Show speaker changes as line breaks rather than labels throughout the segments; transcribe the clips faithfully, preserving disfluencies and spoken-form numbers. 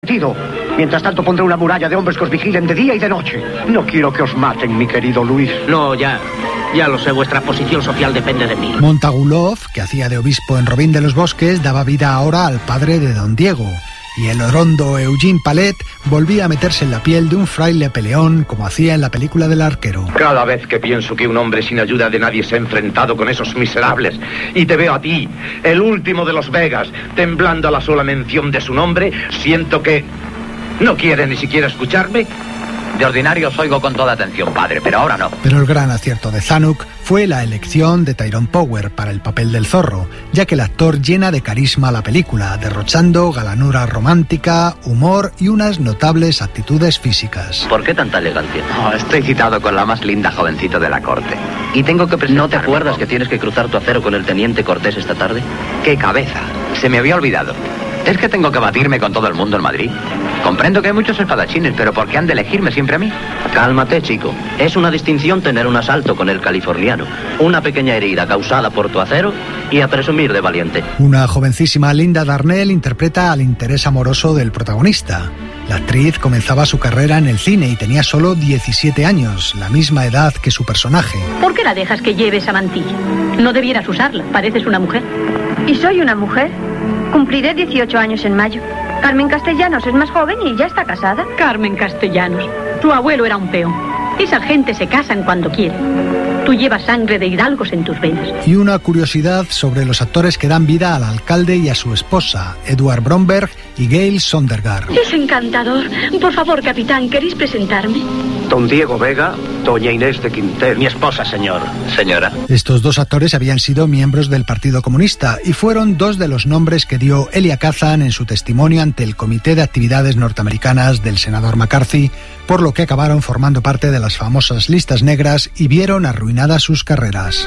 prometido. Mientras tanto pondré una muralla de hombres que os vigilen de día y de noche. No quiero que os maten, mi querido Luis.
No, ya... Ya lo sé, vuestra posición social depende de mí.
Montagulov, que hacía de obispo en Robin de los Bosques, daba vida ahora al padre de don Diego. Y el orondo Eugene Palet volvía a meterse en la piel de un fraile peleón, como hacía en la película del arquero.
Cada vez que pienso que un hombre sin ayuda de nadie se ha enfrentado con esos miserables, y te veo a ti, el último de los Vegas, temblando a la sola mención de su nombre, siento que no quiere ni siquiera escucharme.
De ordinario os oigo con toda atención, padre, pero ahora no.
Pero el gran acierto de Zanuck fue la elección de Tyrone Power para el papel del zorro, ya que el actor llena de carisma la película, derrochando galanura romántica, humor y unas notables actitudes físicas.
¿Por qué tanta elegancia?
Oh, estoy citado con la más linda jovencita de la corte. Y tengo que presentarme.
¿No te acuerdas con... que tienes que cruzar tu acero con el teniente Cortés esta tarde?
¡Qué cabeza! Se me había olvidado. ¿Es que tengo que batirme con todo el mundo en Madrid? Comprendo que hay muchos espadachines, pero ¿por qué han de elegirme siempre a mí?
Cálmate, chico. Es una distinción tener un asalto con el californiano, una pequeña herida causada por tu acero y a presumir de valiente.
Una jovencísima Linda Darnell interpreta al interés amoroso del protagonista. La actriz comenzaba su carrera en el cine y tenía solo diecisiete años, la misma edad que su personaje.
¿Por qué la dejas que lleve esa mantilla? No debieras usarla, pareces una mujer.
¿Y soy una mujer? Cumpliré dieciocho años en mayo. Carmen Castellanos es más joven y ya está casada.
Carmen Castellanos. Tu abuelo era un peón. Esa gente se casan cuando quieren. Tú llevas sangre de hidalgos en tus venas.
Y una curiosidad sobre los actores que dan vida al alcalde y a su esposa, Edward Bromberg y Gail Sondergaard.
Es encantador. Por favor, capitán, ¿queréis presentarme?
Don Diego Vega, doña Inés de Quinter.
Mi esposa, señor.
Señora.
Estos dos actores habían sido miembros del Partido Comunista y fueron dos de los nombres que dio Elia Kazan en su testimonio ante el Comité de Actividades Norteamericanas del senador McCarthy, por lo que acabaron formando parte de las famosas listas negras y vieron arruinadas sus carreras.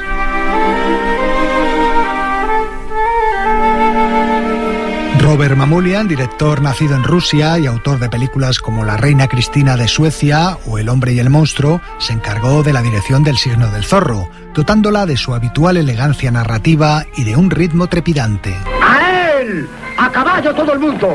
Robert Mamoulian, director nacido en Rusia y autor de películas como La reina Cristina de Suecia o El hombre y el monstruo, se encargó de la dirección del Signo del zorro, dotándola de su habitual elegancia narrativa y de un ritmo trepidante.
¡A él! ¡A caballo todo el mundo!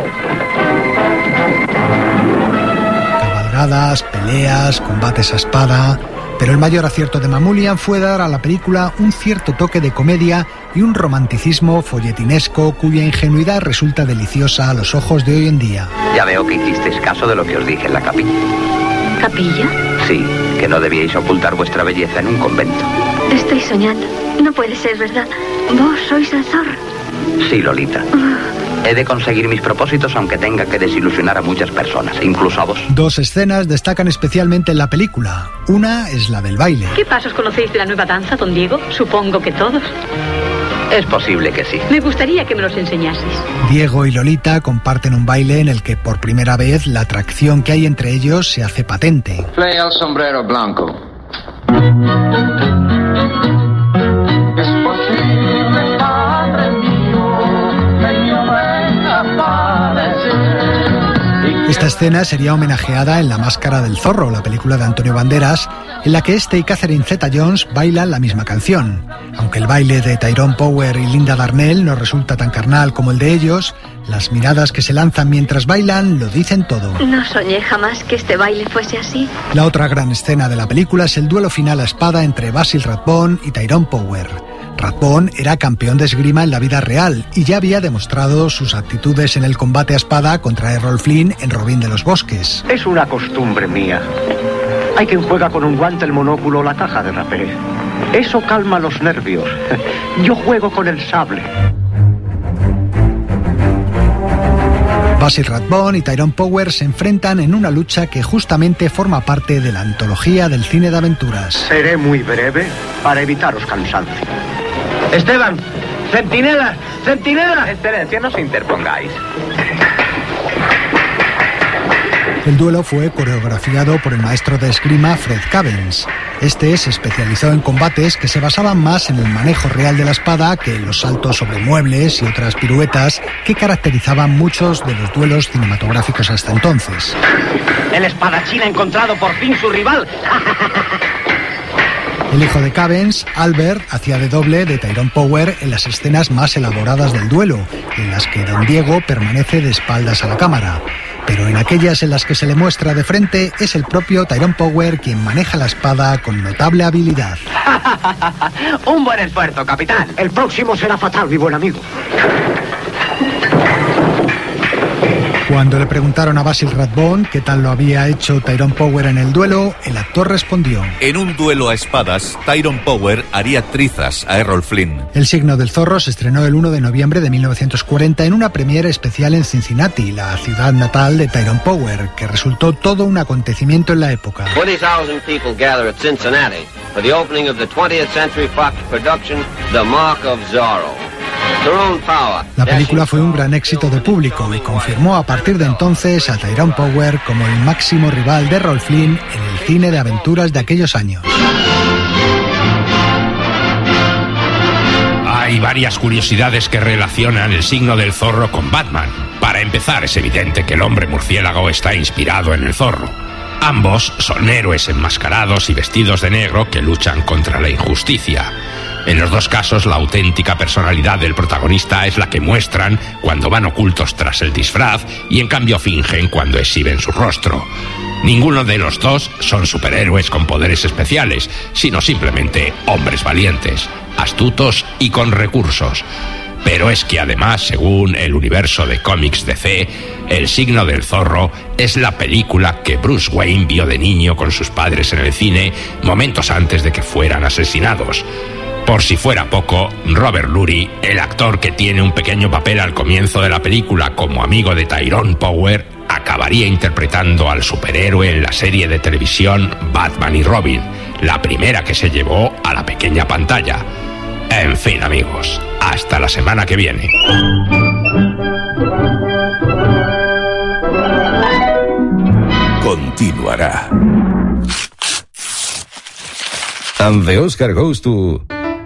Cabalgadas, peleas, combates a espada... Pero el mayor acierto de Mamoulian fue dar a la película un cierto toque de comedia y un romanticismo folletinesco cuya ingenuidad resulta deliciosa a los ojos de hoy en día.
Ya veo que hicisteis caso de lo que os dije en la capilla.
¿Capilla?
Sí, que no debíais ocultar vuestra belleza en un convento.
Estoy soñando. No puede ser verdad. ¿Vos sois el zorro?
Sí, Lolita. He de conseguir mis propósitos aunque tenga que desilusionar a muchas personas, incluso a vos.
Dos escenas destacan especialmente en la película. Una es la del baile.
¿Qué pasos conocéis de la nueva danza, don Diego? Supongo que todos.
Es posible que sí.
Me gustaría que me los enseñaseis.
Diego y Lolita comparten un baile en el que por primera vez la atracción que hay entre ellos se hace patente.
Play el sombrero blanco.
Esta escena sería homenajeada en La máscara del zorro, la película de Antonio Banderas, en la que este y Catherine Zeta-Jones bailan la misma canción. Aunque el baile de Tyrone Power y Linda Darnell no resulta tan carnal como el de ellos, las miradas que se lanzan mientras bailan lo dicen todo.
No soñé jamás que este baile fuese así.
La otra gran escena de la película es el duelo final a espada entre Basil Rathbone y Tyrone Power. Rathbone era campeón de esgrima en la vida real y ya había demostrado sus aptitudes en el combate a espada contra Errol Flynn en Robin de los Bosques.
Es una costumbre mía. Hay quien juega con un guante, el monóculo o la caja de rapé. Eso calma los nervios. Yo juego con el sable.
Basil Rathbone y Tyrone Power se enfrentan en una lucha que justamente forma parte de la antología del cine de aventuras.
Seré muy breve para evitaros cansancio.
Esteban, centinela, centinela.
Excelencia, no os interpongáis.
El duelo fue coreografiado por el maestro de esgrima Fred Cavens. Este se especializó en combates que se basaban más en el manejo real de la espada que en los saltos sobre muebles y otras piruetas que caracterizaban muchos de los duelos cinematográficos hasta entonces.
El espadachín ha encontrado por fin su rival.
El hijo de Cavens, Albert, hacía de doble de Tyrone Power en las escenas más elaboradas del duelo, en las que Don Diego permanece de espaldas a la cámara. Pero en aquellas en las que se le muestra de frente, es el propio Tyrone Power quien maneja la espada con notable habilidad.
Un buen esfuerzo, capitán.
El próximo será fatal, mi buen amigo.
Cuando le preguntaron a Basil Rathbone qué tal lo había hecho Tyrone Power en el duelo, el actor respondió:
en un duelo a espadas, Tyrone Power haría trizas a Errol Flynn.
El signo del zorro se estrenó el uno de noviembre de mil novecientos cuarenta en una premiere especial en Cincinnati, la ciudad natal de Tyrone Power, que resultó todo un acontecimiento en la época.
twenty thousand people gather at Cincinnati for the opening of the twentieth Century Fox production, The Mark of Zorro.
La película fue un gran éxito de público y confirmó a partir de entonces a Tyrone Power como el máximo rival de Errol Flynn en el cine de aventuras de aquellos años.
Hay varias curiosidades que relacionan el signo del zorro con Batman. Para empezar, es evidente que el hombre murciélago está inspirado en el zorro. Ambos son héroes enmascarados y vestidos de negro que luchan contra la injusticia. En los dos casos, la auténtica personalidad del protagonista es la que muestran cuando van ocultos tras el disfraz y en cambio fingen cuando exhiben su rostro. Ninguno de los dos son superhéroes con poderes especiales, sino simplemente hombres valientes, astutos y con recursos. Pero es que además, según el universo de cómics D C, El signo del zorro es la película que Bruce Wayne vio de niño con sus padres en el cine momentos antes de que fueran asesinados. Por si fuera poco, Robert Lurie, el actor que tiene un pequeño papel al comienzo de la película como amigo de Tyrone Power, acabaría interpretando al superhéroe en la serie de televisión Batman y Robin, la primera que se llevó a la pequeña pantalla. En fin, amigos, hasta la semana que viene.
Continuará. And the Oscar goes to...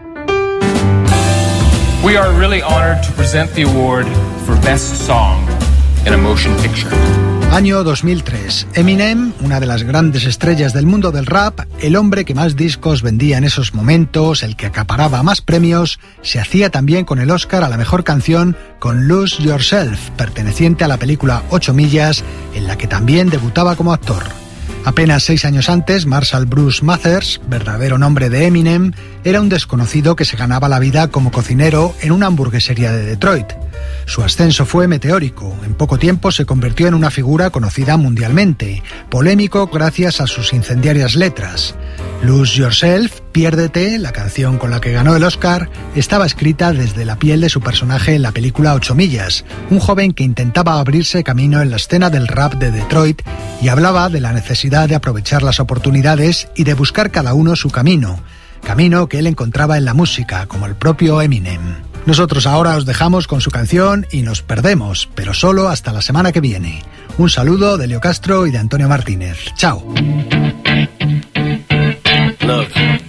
We are really honored to present the award for Best Song in a Motion Picture.
Año dos mil tres. Eminem, una de las grandes estrellas del mundo del rap, el hombre que más discos vendía en esos momentos, el que acaparaba más premios, se hacía también con el Oscar a la mejor canción con Lose Yourself, perteneciente a la película Ocho Millas, en la que también debutaba como actor. Apenas seis años antes, Marshall Bruce Mathers, verdadero nombre de Eminem, era un desconocido que se ganaba la vida como cocinero en una hamburguesería de Detroit. Su ascenso fue meteórico. En poco tiempo se convirtió en una figura conocida mundialmente, polémico gracias a sus incendiarias letras. Lose Yourself, Piérdete, la canción con la que ganó el Oscar, estaba escrita desde la piel de su personaje en la película Ocho Millas, un joven que intentaba abrirse camino en la escena del rap de Detroit y hablaba de la necesidad de aprovechar las oportunidades y de buscar cada uno su camino, camino que él encontraba en la música, como el propio Eminem. Nosotros ahora os dejamos con su canción y nos perdemos, pero solo hasta la semana que viene. Un saludo de Leo Castro y de Antonio Martínez. Chao.
Look,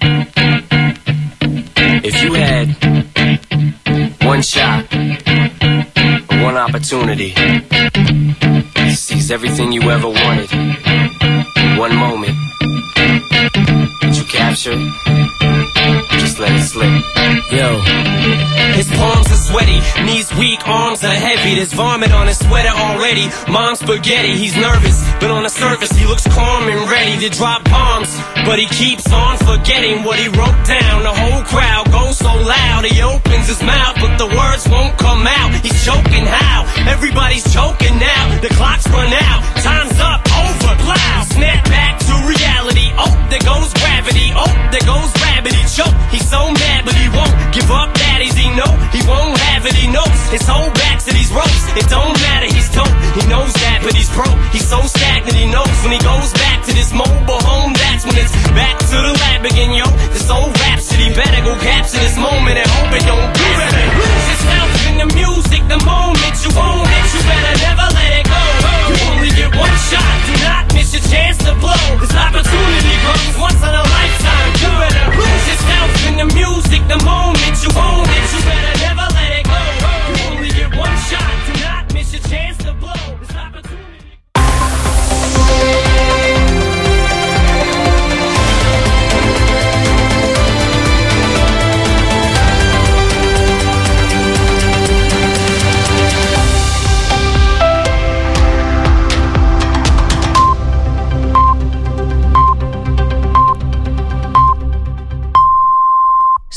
if you had one shot, one opportunity to seize everything you ever wanted, one moment, did you capture it? Just let it slip. Yo.
His palms are sweaty, knees weak, arms are heavy. There's vomit on his sweater already. Mom's spaghetti, he's nervous, but on the surface he looks calm and ready to drop bombs. But he keeps on forgetting what he wrote down. The whole crowd goes so loud, he opens his mouth, but the words won't come out. He's choking how? Everybody's choking now. The clock's run out, time's up, over, loud. Snap back to reality. Oh, there goes gravity. Oh, there goes gravity. Choke. He's so mad, but he won't give up. Daddies, he know he won't have it. He knows his whole back to these ropes. It don't matter. He's dope. He knows that, but he's broke. He's so stagnant. He knows when he goes back to this mobile home. That's when it's back to the lab again, yo. This old rhapsody better go capture this moment and hope it don't pass. Lose yourself in the music. The moment you own it, you better never let it go. You only get one shot. Do not miss your chance to blow. This opportunity comes once in a lifetime. You better lose yourself in the music. The moment you own it, you better never let it go. You only get one shot. Do not miss your chance to blow. This opportunity.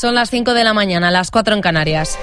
Son las cinco de la mañana, las cuatro en Canarias.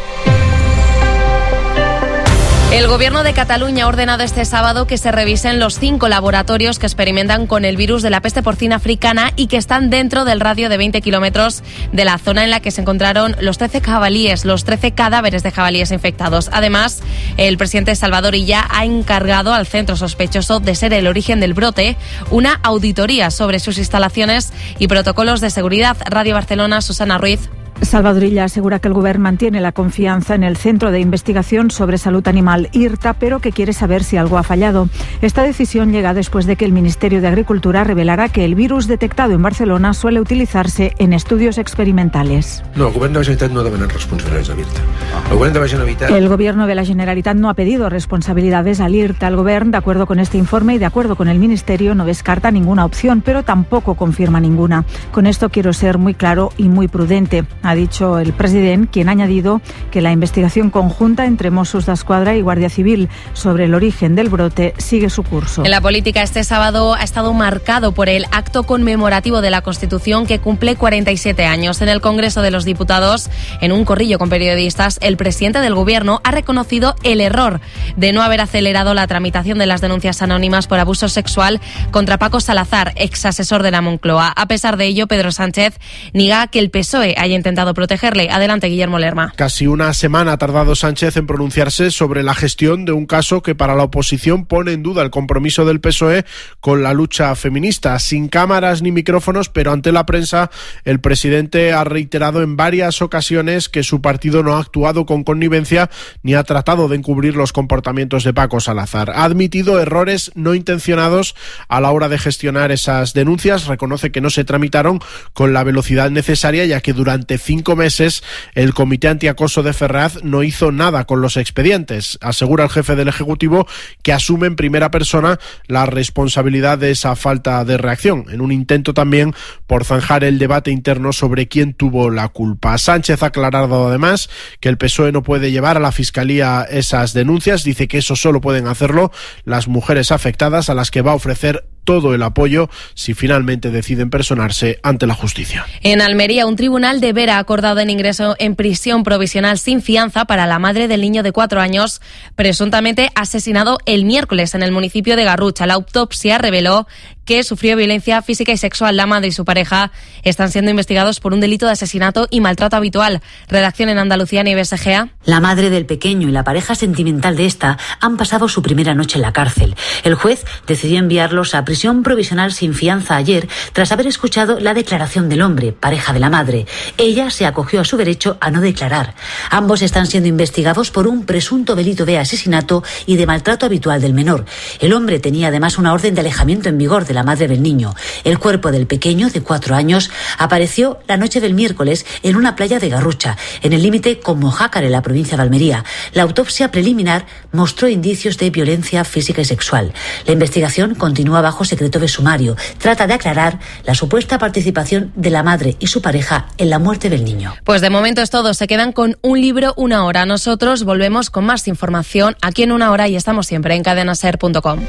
El Gobierno de Cataluña ha ordenado este sábado que se revisen los cinco laboratorios que experimentan con el virus de la peste porcina africana y que están dentro del radio de veinte kilómetros de la zona en la que se encontraron los trece jabalíes, los trece cadáveres de jabalíes infectados. Además, el presidente Salvador Illa ha encargado al centro sospechoso de ser el origen del brote una auditoría sobre sus instalaciones y protocolos de seguridad. Radio Barcelona, Susana Ruiz.
Salvador Illa asegura que el Govern mantiene la confianza en el Centro de Investigación sobre Salud Animal, I R T A, pero que quiere saber si algo ha fallado. Esta decisión llega después de que el Ministerio de Agricultura revelara que el virus detectado en Barcelona suele utilizarse en estudios experimentales.
No, el Govern de la Generalitat no ha demanat responsabilitats a l'I R T A. El Govern de la Generalitat...
El Gobierno de la Generalitat no ha pedido responsabilidades al I R T A. El Govern, de acuerdo con este informe y de acuerdo con el Ministerio, no descarta ninguna opción, pero tampoco confirma ninguna. Con esto quiero ser muy claro y muy prudente, ha dicho el presidente, quien ha añadido que la investigación conjunta entre Mossos d'Esquadra y Guardia Civil sobre el origen del brote sigue su curso.
En la política, este sábado ha estado marcado por el acto conmemorativo de la Constitución que cumple cuarenta y siete años. En el Congreso de los Diputados, en un corrillo con periodistas, el presidente del Gobierno ha reconocido el error de no haber acelerado la tramitación de las denuncias anónimas por abuso sexual contra Paco Salazar, ex asesor de la Moncloa. A pesar de ello, Pedro Sánchez niega que el P S O E haya intentado protegerle. Adelante, Guillermo Lerma.
Casi una semana ha tardado Sánchez en pronunciarse sobre la gestión de un caso que para la oposición pone en duda el compromiso del P S O E con la lucha feminista. Sin cámaras ni micrófonos, pero ante la prensa, el presidente ha reiterado en varias ocasiones que su partido no ha actuado con connivencia ni ha tratado de encubrir los comportamientos de Paco Salazar. Ha admitido errores no intencionados a la hora de gestionar esas denuncias. Reconoce que no se tramitaron con la velocidad necesaria, ya que durante cinco meses el Comité Antiacoso de Ferraz no hizo nada con los expedientes. Asegura el jefe del Ejecutivo que asume en primera persona la responsabilidad de esa falta de reacción, en un intento también por zanjar el debate interno sobre quién tuvo la culpa. Sánchez ha aclarado además que el P S O E no puede llevar a la Fiscalía esas denuncias. Dice que eso solo pueden hacerlo las mujeres afectadas, a las que va a ofrecer todo el apoyo si finalmente deciden personarse ante la justicia.
En Almería, un tribunal de Vera ha acordado el ingreso en prisión provisional sin fianza para la madre del niño de cuatro años, presuntamente asesinado el miércoles en el municipio de Garrucha. La autopsia reveló que sufrió violencia física y sexual. La madre y su pareja están siendo investigados por un delito de asesinato y maltrato habitual. Redacción en Andalucía, Nieves Egea.
La madre del pequeño y la pareja sentimental de esta han pasado su primera noche en la cárcel. El juez decidió enviarlos a prisión provisional sin fianza ayer, tras haber escuchado la declaración del hombre, pareja de la madre. Ella se acogió a su derecho a no declarar. Ambos están siendo investigados por un presunto delito de asesinato y de maltrato habitual del menor. El hombre tenía además una orden de alejamiento en vigor de la madre del niño. El cuerpo del pequeño, de cuatro años, apareció la noche del miércoles en una playa de Garrucha, en el límite con Mojácar, en la provincia de Almería. La autopsia preliminar mostró indicios de violencia física y sexual. La investigación continúa bajo secreto de sumario. Trata de aclarar la supuesta participación de la madre y su pareja en la muerte del niño.
Pues de momento es todo. Se quedan con un libro, una hora. Nosotros volvemos con más información aquí en Una Hora y estamos siempre en cadena ser punto com.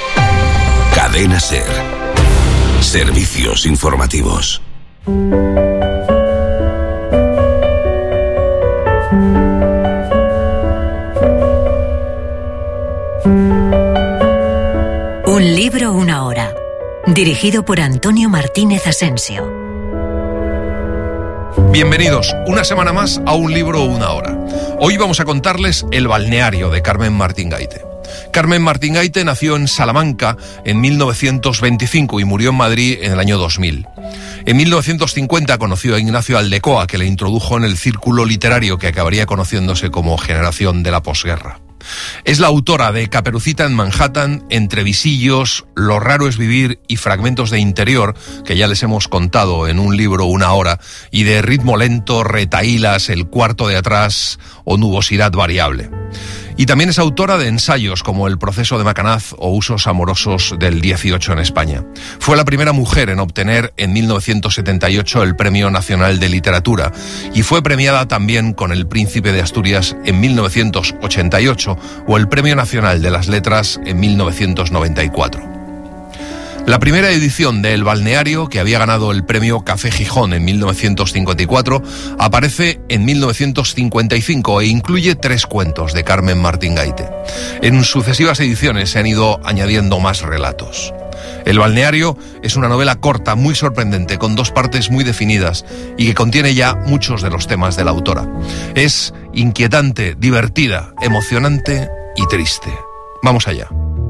Cadena Ser. Servicios informativos.
Un libro, una hora. Dirigido por Antonio Martínez Asensio.
Bienvenidos una semana más a Un libro, una hora. Hoy vamos a contarles El balneario de Carmen Martín Gaite. Carmen Martín Gaite nació en Salamanca en mil novecientos veinticinco y murió en Madrid en el año dos mil. En mil novecientos cincuenta conoció a Ignacio Aldecoa, que le introdujo en el círculo literario que acabaría conociéndose como generación de la posguerra. Es la autora de Caperucita en Manhattan, Entre visillos, Lo raro es vivir y Fragmentos de interior, que ya les hemos contado en Un libro, una hora, y de Ritmo lento, Retahílas, El cuarto de atrás o Nubosidad variable. Y también es autora de ensayos como El proceso de Macanaz o Usos amorosos del dieciocho en España. Fue la primera mujer en obtener en mil novecientos setenta y ocho el Premio Nacional de Literatura y fue premiada también con el Príncipe de Asturias en mil novecientos ochenta y ocho o el Premio Nacional de las Letras en mil novecientos noventa y cuatro. La primera edición de El Balneario, que había ganado el premio Café Gijón en mil novecientos cincuenta y cuatro, aparece en mil novecientos cincuenta y cinco e incluye tres cuentos de Carmen Martín Gaite. En sucesivas ediciones se han ido añadiendo más relatos. El Balneario es una novela corta, muy sorprendente, con dos partes muy definidas y que contiene ya muchos de los temas de la autora. Es inquietante, divertida, emocionante y triste. Vamos allá.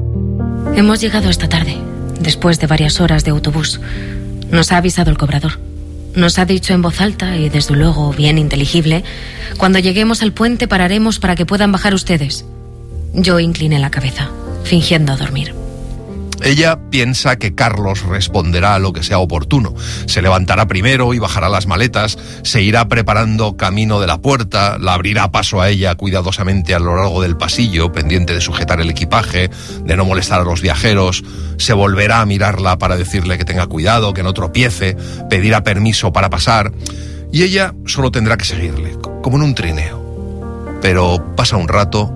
Hemos llegado esta tarde, después de varias horas de autobús. Nos ha avisado el cobrador. Nos ha dicho en voz alta y desde luego bien inteligible: cuando lleguemos al puente pararemos para que puedan bajar ustedes. Yo incliné la cabeza, fingiendo dormir.
Ella piensa que Carlos responderá a lo que sea oportuno. Se levantará primero y bajará las maletas, se irá preparando camino de la puerta, la abrirá paso a ella cuidadosamente a lo largo del pasillo, pendiente de sujetar el equipaje, de no molestar a los viajeros, se volverá a mirarla para decirle que tenga cuidado, que no tropiece, pedirá permiso para pasar, y ella solo tendrá que seguirle, como en un trineo. Pero pasa un rato,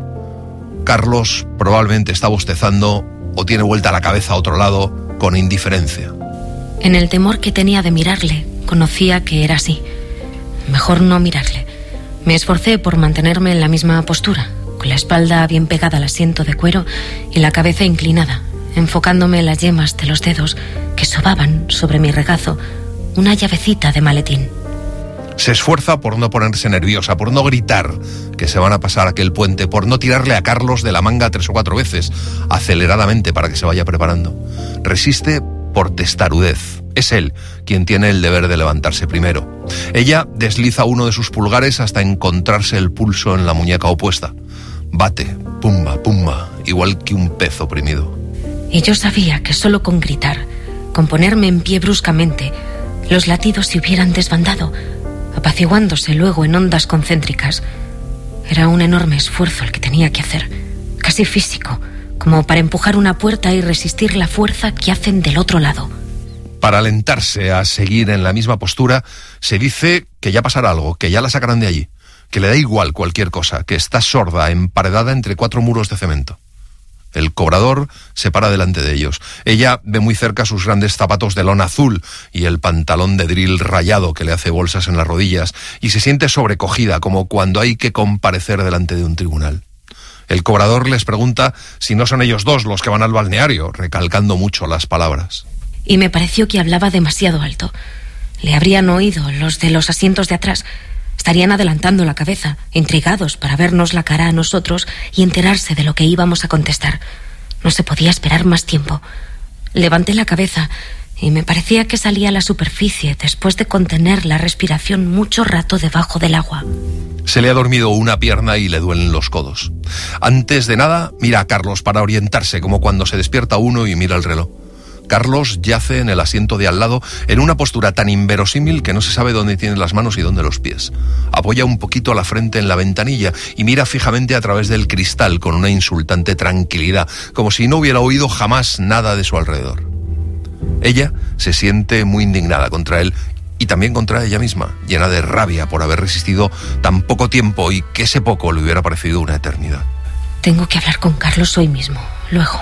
Carlos probablemente está bostezando o tiene vuelta la cabeza a otro lado con indiferencia.
En el temor que tenía de mirarle, conocía que era así. Mejor no mirarle. Me esforcé por mantenerme en la misma postura, con la espalda bien pegada al asiento de cuero y la cabeza inclinada, enfocándome en las yemas de los dedos que sobaban sobre mi regazo una llavecita de maletín.
Se esfuerza por no ponerse nerviosa, por no gritar que se van a pasar aquel puente, por no tirarle a Carlos de la manga tres o cuatro veces, aceleradamente para que se vaya preparando. Resiste por testarudez. Es él quien tiene el deber de levantarse primero. Ella desliza uno de sus pulgares hasta encontrarse el pulso en la muñeca opuesta. Bate, pumba, pumba, igual que un pez oprimido.
Y yo sabía que solo con gritar, con ponerme en pie bruscamente, los latidos se hubieran desbandado, apaciguándose luego en ondas concéntricas. Era un enorme esfuerzo el que tenía que hacer, casi físico, como para empujar una puerta y resistir la fuerza que hacen del otro lado.
Para alentarse a seguir en la misma postura, se dice que ya pasará algo, que ya la sacarán de allí, que le da igual cualquier cosa, que está sorda, emparedada entre cuatro muros de cemento. El cobrador se para delante de ellos. Ella ve muy cerca sus grandes zapatos de lona azul y el pantalón de drill rayado que le hace bolsas en las rodillas, y se siente sobrecogida, como cuando hay que comparecer delante de un tribunal. El cobrador les pregunta si no son ellos dos los que van al balneario, recalcando mucho las palabras.
Y me pareció que hablaba demasiado alto. Le habrían oído los de los asientos de atrás. Estarían adelantando la cabeza, intrigados para vernos la cara a nosotros y enterarse de lo que íbamos a contestar. No se podía esperar más tiempo. Levanté la cabeza y me parecía que salía a la superficie después de contener la respiración mucho rato debajo del agua.
Se le ha dormido una pierna y le duelen los codos. Antes de nada, mira a Carlos para orientarse, como cuando se despierta uno y mira el reloj. Carlos yace en el asiento de al lado en una postura tan inverosímil que no se sabe dónde tiene las manos y dónde los pies. Apoya un poquito la frente en la ventanilla y mira fijamente a través del cristal con una insultante tranquilidad, como si no hubiera oído jamás nada de su alrededor. Ella se siente muy indignada contra él y también contra ella misma, llena de rabia por haber resistido tan poco tiempo y que ese poco le hubiera parecido una eternidad.
Tengo que hablar con Carlos hoy mismo, luego.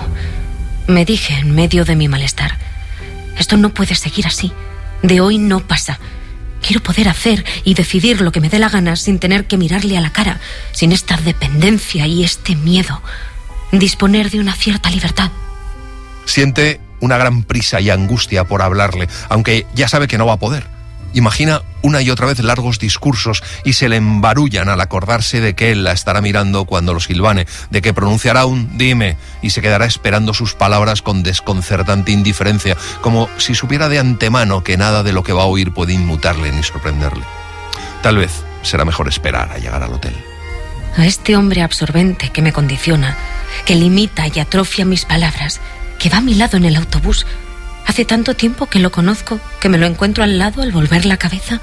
Me dije en medio de mi malestar: esto no puede seguir así. De hoy no pasa. Quiero poder hacer y decidir lo que me dé la gana sin tener que mirarle a la cara, sin esta dependencia y este miedo. Disponer de una cierta libertad.
Siente una gran prisa y angustia por hablarle, aunque ya sabe que no va a poder. Imagina una y otra vez largos discursos y se le embarullan al acordarse de que él la estará mirando cuando lo silbane, de que pronunciará un dime y se quedará esperando sus palabras con desconcertante indiferencia, como si supiera de antemano que nada de lo que va a oír puede inmutarle ni sorprenderle. Tal vez será mejor esperar a llegar al hotel.
A este hombre absorbente que me condiciona, que limita y atrofia mis palabras, que va a mi lado en el autobús. Hace tanto tiempo que lo conozco, que me lo encuentro al lado al volver la cabeza.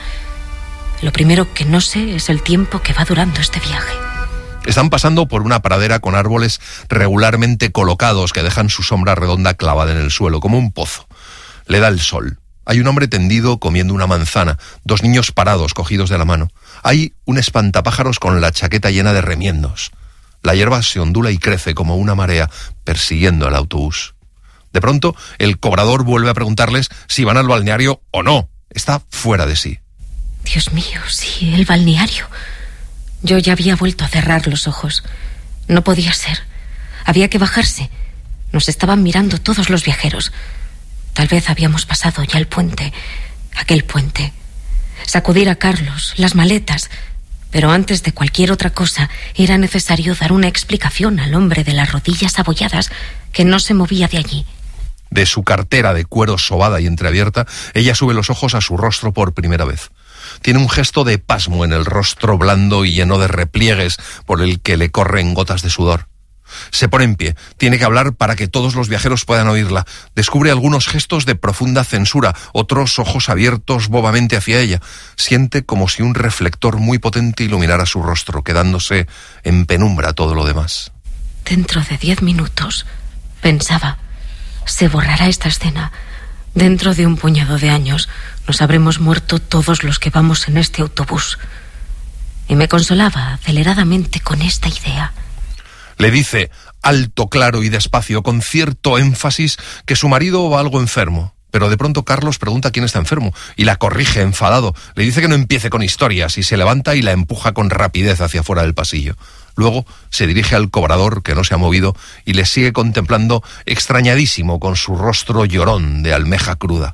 Lo primero que no sé es el tiempo que va durando este viaje.
Están pasando por una pradera con árboles regularmente colocados que dejan su sombra redonda clavada en el suelo, como un pozo. Le da el sol. Hay un hombre tendido comiendo una manzana, dos niños parados cogidos de la mano. Hay un espantapájaros con la chaqueta llena de remiendos. La hierba se ondula y crece como una marea persiguiendo al autobús. De pronto, el cobrador vuelve a preguntarles si van al balneario o no. Está fuera de sí.
Dios mío, sí, el balneario. Yo ya había vuelto a cerrar los ojos. No podía ser. Había que bajarse. Nos estaban mirando todos los viajeros. Tal vez habíamos pasado ya el puente, aquel puente. Sacudir a Carlos, las maletas. Pero antes de cualquier otra cosa, era necesario dar una explicación al hombre de las rodillas abolladas que no se movía de allí.
De su cartera de cuero sobada y entreabierta, ella sube los ojos a su rostro por primera vez. Tiene un gesto de pasmo en el rostro blando y lleno de repliegues por el que le corren gotas de sudor. Se pone en pie, tiene que hablar para que todos los viajeros puedan oírla. Descubre algunos gestos de profunda censura, otros ojos abiertos bobamente hacia ella. Siente como si un reflector muy potente iluminara su rostro, quedándose en penumbra todo lo demás.
Dentro de diez minutos, pensaba, se borrará esta escena. Dentro de un puñado de años nos habremos muerto todos los que vamos en este autobús. Y me consolaba aceleradamente con esta idea.
Le dice, alto, claro y despacio, con cierto énfasis, que su marido va algo enfermo. Pero de pronto Carlos pregunta quién está enfermo y la corrige enfadado. Le dice que no empiece con historias y se levanta y la empuja con rapidez hacia fuera del pasillo. Luego se dirige al cobrador, que no se ha movido, y le sigue contemplando extrañadísimo con su rostro llorón de almeja cruda.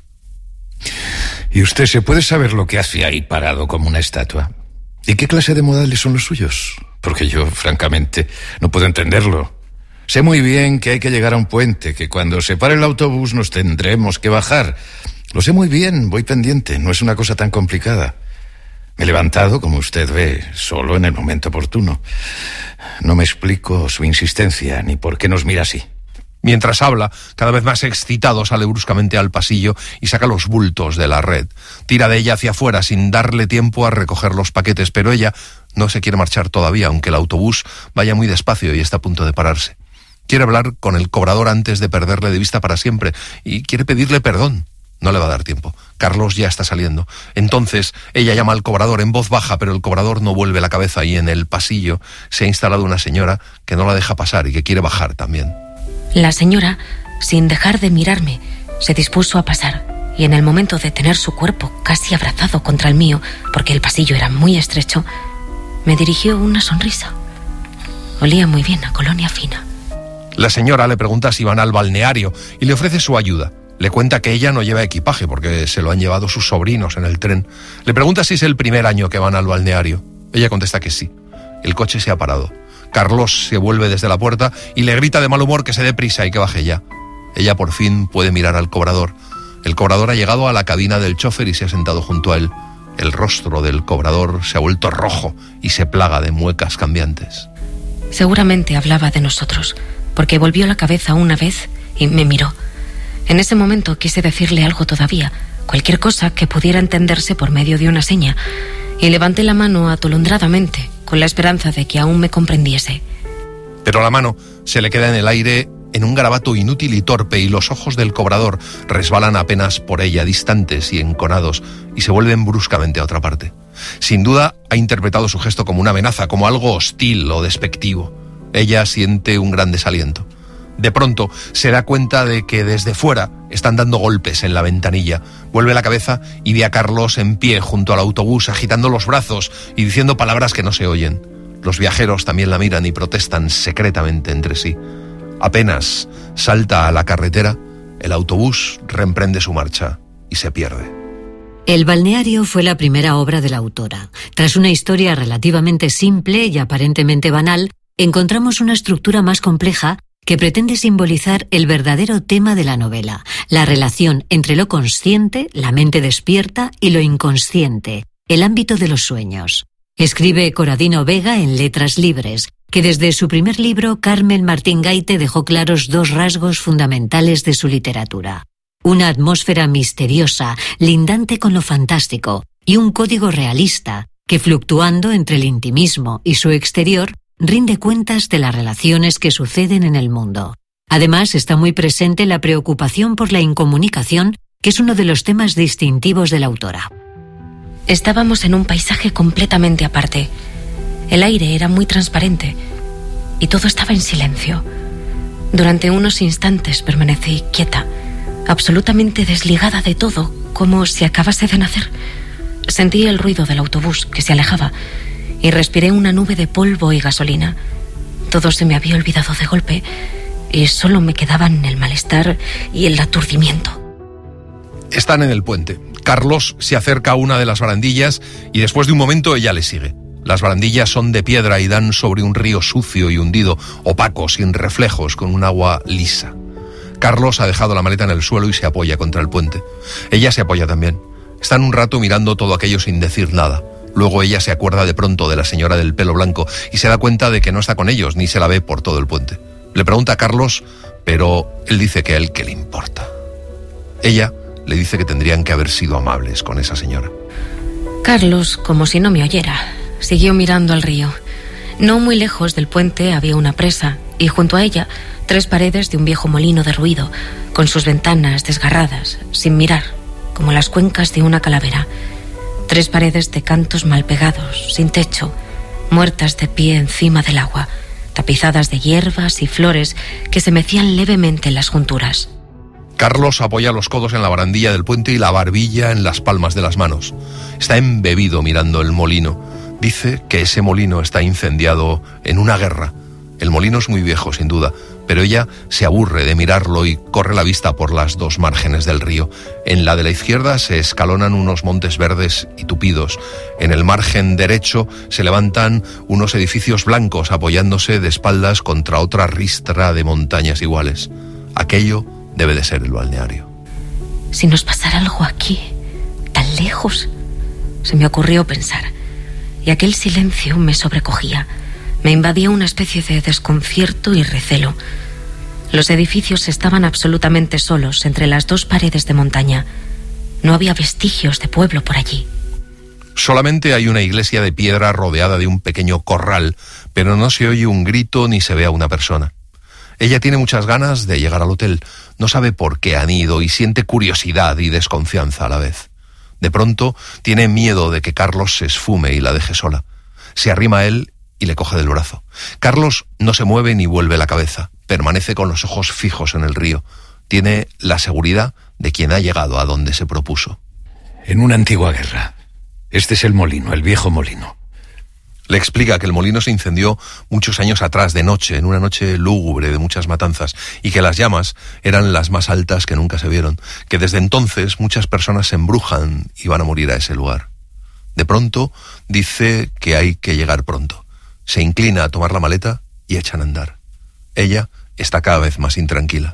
¿Y usted se puede saber lo que hace ahí parado como una estatua? ¿Y qué clase de modales son los suyos? Porque yo, francamente, no puedo entenderlo. Sé muy bien que hay que llegar a un puente, que cuando se pare el autobús nos tendremos que bajar. Lo sé muy bien, voy pendiente, no es una cosa tan complicada. Me he levantado, como usted ve, solo en el momento oportuno. No me explico su insistencia, ni por qué nos mira así.
Mientras habla, cada vez más excitado, sale bruscamente al pasillo y saca los bultos de la red. Tira de ella hacia afuera sin darle tiempo a recoger los paquetes, pero ella no se quiere marchar todavía, aunque el autobús vaya muy despacio y está a punto de pararse. Quiere hablar con el cobrador antes de perderle de vista para siempre y quiere pedirle perdón. No le va a dar tiempo. Carlos ya está saliendo. Entonces ella llama al cobrador en voz baja, pero el cobrador no vuelve la cabeza y en el pasillo se ha instalado una señora que no la deja pasar y que quiere bajar también.
La señora, sin dejar de mirarme, se dispuso a pasar y en el momento de tener su cuerpo casi abrazado contra el mío, porque el pasillo era muy estrecho, me dirigió una sonrisa. Olía muy bien a colonia fina.
La señora le pregunta si van al balneario y le ofrece su ayuda. Le cuenta que ella no lleva equipaje porque se lo han llevado sus sobrinos en el tren. Le pregunta si es el primer año que van al balneario. Ella contesta que sí. El coche se ha parado. Carlos se vuelve desde la puerta y le grita de mal humor que se dé prisa y que baje ya. Ella por fin puede mirar al cobrador. El cobrador ha llegado a la cabina del chofer y se ha sentado junto a él. El rostro del cobrador se ha vuelto rojo y se plaga de muecas cambiantes.
Seguramente hablaba de nosotros, porque volvió la cabeza una vez y me miró. En ese momento quise decirle algo todavía, cualquier cosa que pudiera entenderse por medio de una seña, y levanté la mano atolondradamente, con la esperanza de que aún me comprendiese.
Pero la mano se le queda en el aire en un garabato inútil y torpe, y los ojos del cobrador resbalan apenas por ella, distantes y enconados, y se vuelven bruscamente a otra parte. Sin duda ha interpretado su gesto como una amenaza, como algo hostil o despectivo. Ella siente un gran desaliento. De pronto se da cuenta de que desde fuera están dando golpes en la ventanilla. Vuelve la cabeza y ve a Carlos en pie junto al autobús, agitando los brazos y diciendo palabras que no se oyen. Los viajeros también la miran y protestan secretamente entre sí. Apenas salta a la carretera, el autobús reemprende su marcha y se pierde.
El balneario fue la primera obra de la autora. Tras una historia relativamente simple y aparentemente banal, encontramos una estructura más compleja que pretende simbolizar el verdadero tema de la novela, la relación entre lo consciente, la mente despierta, y lo inconsciente, el ámbito de los sueños. Escribe Corradino Vega en Letras Libres, que desde su primer libro, Carmen Martín Gaite dejó claros dos rasgos fundamentales de su literatura: una atmósfera misteriosa, lindante con lo fantástico, y un código realista, que fluctuando entre el intimismo y su exterior, rinde cuentas de las relaciones que suceden en el mundo. Además, está muy presente la preocupación por la incomunicación, que es uno de los temas distintivos de la autora.
Estábamos en un paisaje completamente aparte. El aire era muy transparente y todo estaba en silencio. Durante unos instantes permanecí quieta, absolutamente desligada de todo, como si acabase de nacer. Sentí el ruido del autobús que se alejaba y respiré una nube de polvo y gasolina. Todo se me había olvidado de golpe y solo me quedaban el malestar y el aturdimiento.
Están en el puente. Carlos se acerca a una de las barandillas y después de un momento ella le sigue. Las barandillas son de piedra y dan sobre un río sucio y hundido, opaco, sin reflejos, con un agua lisa. Carlos ha dejado la maleta en el suelo y se apoya contra el puente. Ella se apoya también. Están un rato mirando todo aquello sin decir nada. Luego ella se acuerda de pronto de la señora del pelo blanco y se da cuenta de que no está con ellos, ni se la ve por todo el puente. Le pregunta a Carlos, pero él dice que a él qué le importa. Ella le dice que tendrían que haber sido amables con esa señora.
Carlos, como si no me oyera, siguió mirando al río. No muy lejos del puente había una presa y junto a ella tres paredes de un viejo molino derruido, con sus ventanas desgarradas, sin mirar, como las cuencas de una calavera. Tres paredes de cantos mal pegados, sin techo, muertas de pie encima del agua, tapizadas de hierbas y flores que se mecían levemente en las junturas.
Carlos apoya los codos en la barandilla del puente y la barbilla en las palmas de las manos. Está embebido mirando el molino. Dice que ese molino está incendiado en una guerra. El molino es muy viejo, sin duda, pero ella se aburre de mirarlo y corre la vista por las dos márgenes del río. En la de la izquierda se escalonan unos montes verdes y tupidos. En el margen derecho se levantan unos edificios blancos apoyándose de espaldas contra otra ristra de montañas iguales. Aquello debe de ser el balneario.
Si nos pasara algo aquí, tan lejos, se me ocurrió pensar, y aquel silencio me sobrecogía. Me invadía una especie de desconcierto y recelo. Los edificios estaban absolutamente solos entre las dos paredes de montaña. No había vestigios de pueblo por allí.
Solamente hay una iglesia de piedra rodeada de un pequeño corral, pero no se oye un grito ni se ve a una persona. Ella tiene muchas ganas de llegar al hotel. No sabe por qué han ido y siente curiosidad y desconfianza a la vez. De pronto tiene miedo de que Carlos se esfume y la deje sola. Se arrima a él y le coge del brazo. Carlos no se mueve ni vuelve la cabeza. Permanece con los ojos fijos en el río. Tiene la seguridad de quien ha llegado a donde se propuso.
En una antigua guerra. Este es el molino, el viejo molino.
Le explica que el molino se incendió muchos años atrás, de noche, en una noche lúgubre de muchas matanzas, y que las llamas eran las más altas que nunca se vieron, que desde entonces muchas personas se embrujan y van a morir a ese lugar. De pronto dice que hay que llegar pronto. Se inclina a tomar la maleta y echan a andar. Ella está cada vez más intranquila.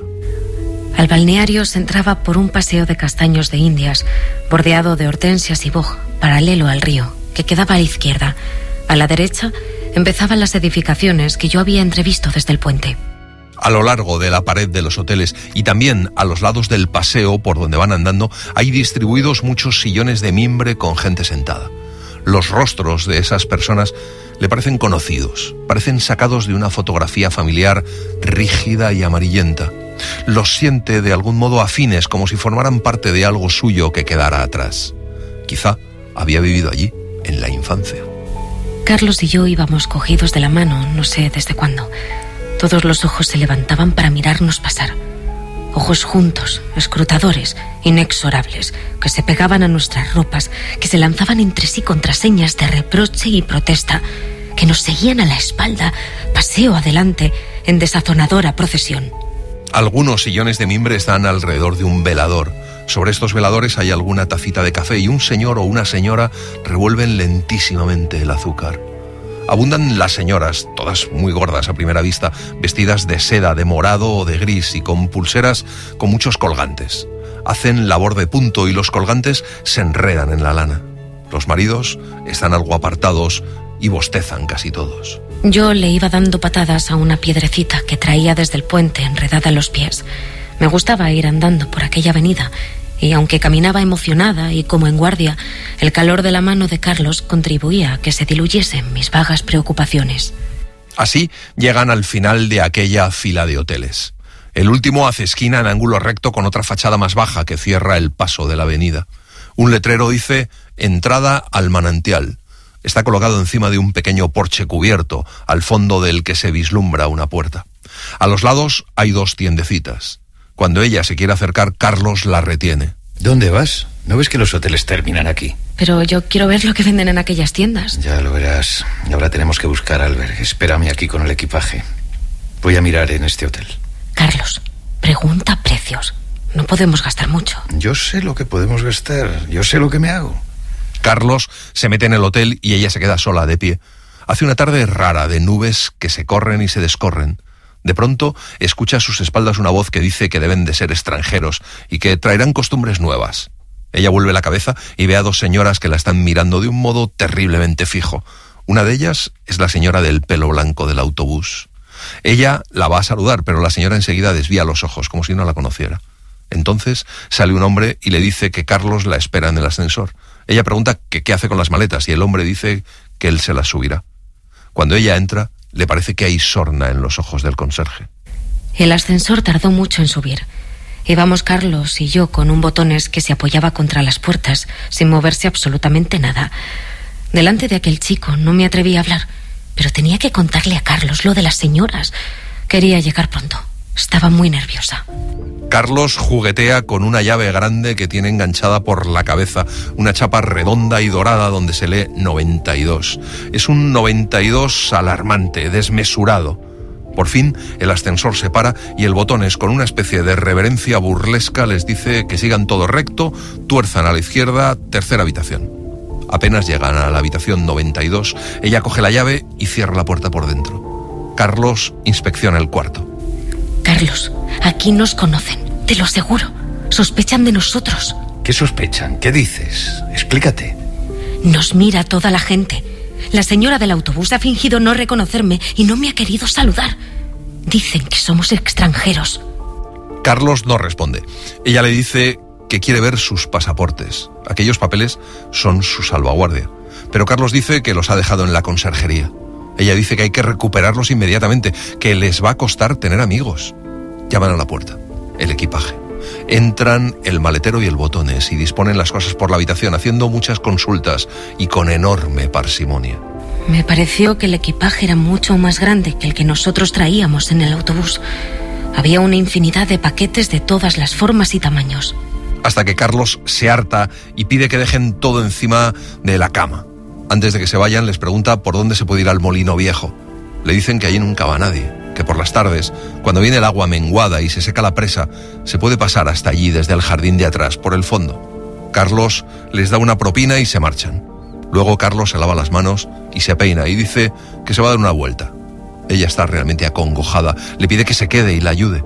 Al balneario se entraba por un paseo de castaños de indias, bordeado de hortensias y boj, paralelo al río, que quedaba a la izquierda. A la derecha empezaban las edificaciones que yo había entrevisto desde el puente.
A lo largo de la pared de los hoteles y también a los lados del paseo por donde van andando hay distribuidos muchos sillones de mimbre con gente sentada. Los rostros de esas personas le parecen conocidos, parecen sacados de una fotografía familiar rígida y amarillenta. Los siente de algún modo afines, como si formaran parte de algo suyo que quedara atrás. Quizá había vivido allí, en la infancia.
Carlos y yo íbamos cogidos de la mano, no sé desde cuándo. Todos los ojos se levantaban para mirarnos pasar. Ojos juntos, escrutadores, inexorables, que se pegaban a nuestras ropas, que se lanzaban entre sí contraseñas de reproche y protesta, que nos seguían a la espalda, paseo adelante, en desazonadora procesión.
Algunos sillones de mimbre están alrededor de un velador. Sobre estos veladores hay alguna tacita de café y un señor o una señora revuelven lentísimamente el azúcar. Abundan las señoras, todas muy gordas a primera vista, vestidas de seda, de morado o de gris y con pulseras con muchos colgantes. Hacen labor de punto y los colgantes se enredan en la lana. Los maridos están algo apartados y bostezan casi todos.
Yo le iba dando patadas a una piedrecita que traía desde el puente enredada en los pies. Me gustaba ir andando por aquella avenida y aunque caminaba emocionada y como en guardia, el calor de la mano de Carlos contribuía a que se diluyesen mis vagas preocupaciones.
Así llegan al final de aquella fila de hoteles. El último hace esquina en ángulo recto con otra fachada más baja que cierra el paso de la avenida. Un letrero dice «Entrada al manantial». Está colocado encima de un pequeño porche cubierto, al fondo del que se vislumbra una puerta. A los lados hay dos tiendecitas. Cuando ella se quiere acercar, Carlos la retiene.
¿Dónde vas? ¿No ves que los hoteles terminan aquí?
Pero yo quiero ver lo que venden en aquellas tiendas.
Ya lo verás. Ahora tenemos que buscar albergue. Espérame aquí con el equipaje. Voy a mirar en este hotel.
Carlos, pregunta precios. No podemos gastar mucho.
Yo sé lo que podemos gastar. Yo sé lo que me hago.
Carlos se mete en el hotel y ella se queda sola, de pie. Hace una tarde rara, de nubes que se corren y se descorren. De pronto escucha a sus espaldas una voz que dice que deben de ser extranjeros y que traerán costumbres nuevas. Ella vuelve la cabeza y ve a dos señoras que la están mirando de un modo terriblemente fijo. Una de ellas es la señora del pelo blanco del autobús. Ella la va a saludar, pero la señora enseguida desvía los ojos, como si no la conociera. Entonces sale un hombre y le dice que Carlos la espera en el ascensor. Ella pregunta que qué hace con las maletas y el hombre dice que él se las subirá. Cuando ella entra, le parece que hay sorna en los ojos del conserje.
El ascensor tardó mucho en subir. Íbamos Carlos y yo con un botones que se apoyaba contra las puertas, sin moverse absolutamente nada. Delante de aquel chico no me atreví a hablar, pero tenía que contarle a Carlos lo de las señoras. Quería llegar pronto. Estaba muy nerviosa.
Carlos juguetea con una llave grande que tiene enganchada por la cabeza, una chapa redonda y dorada donde se lee noventa y dos. Es un noventa y dos alarmante, desmesurado. Por fin, el ascensor se para y el botones, con una especie de reverencia burlesca, les dice que sigan todo recto, tuerzan a la izquierda, tercera habitación. Apenas llegan a la habitación noventa y dos, ella coge la llave y cierra la puerta por dentro. Carlos inspecciona el cuarto.
Carlos, aquí nos conocen, te lo aseguro. Sospechan de nosotros.
¿Qué sospechan? ¿Qué dices? Explícate.
Nos mira toda la gente. La señora del autobús ha fingido no reconocerme y no me ha querido saludar. Dicen que somos extranjeros.
Carlos no responde. Ella le dice que quiere ver sus pasaportes. Aquellos papeles son su salvaguardia. Pero Carlos dice que los ha dejado en la conserjería. Ella dice que hay que recuperarlos inmediatamente, que les va a costar tener amigos. Llaman a la puerta. El equipaje. Entran el maletero y el botones y disponen las cosas por la habitación, haciendo muchas consultas y con enorme parsimonia.
Me pareció que el equipaje era mucho más grande que el que nosotros traíamos en el autobús. Había una infinidad de paquetes de todas las formas y tamaños.
Hasta que Carlos se harta y pide que dejen todo encima de la cama. Antes de que se vayan, les pregunta por dónde se puede ir al molino viejo. Le dicen que allí nunca va nadie, que por las tardes, cuando viene el agua menguada y se seca la presa, se puede pasar hasta allí desde el jardín de atrás, por el fondo. Carlos les da una propina y se marchan. Luego Carlos se lava las manos y se peina y dice que se va a dar una vuelta. Ella está realmente acongojada. Le pide que se quede y la ayude.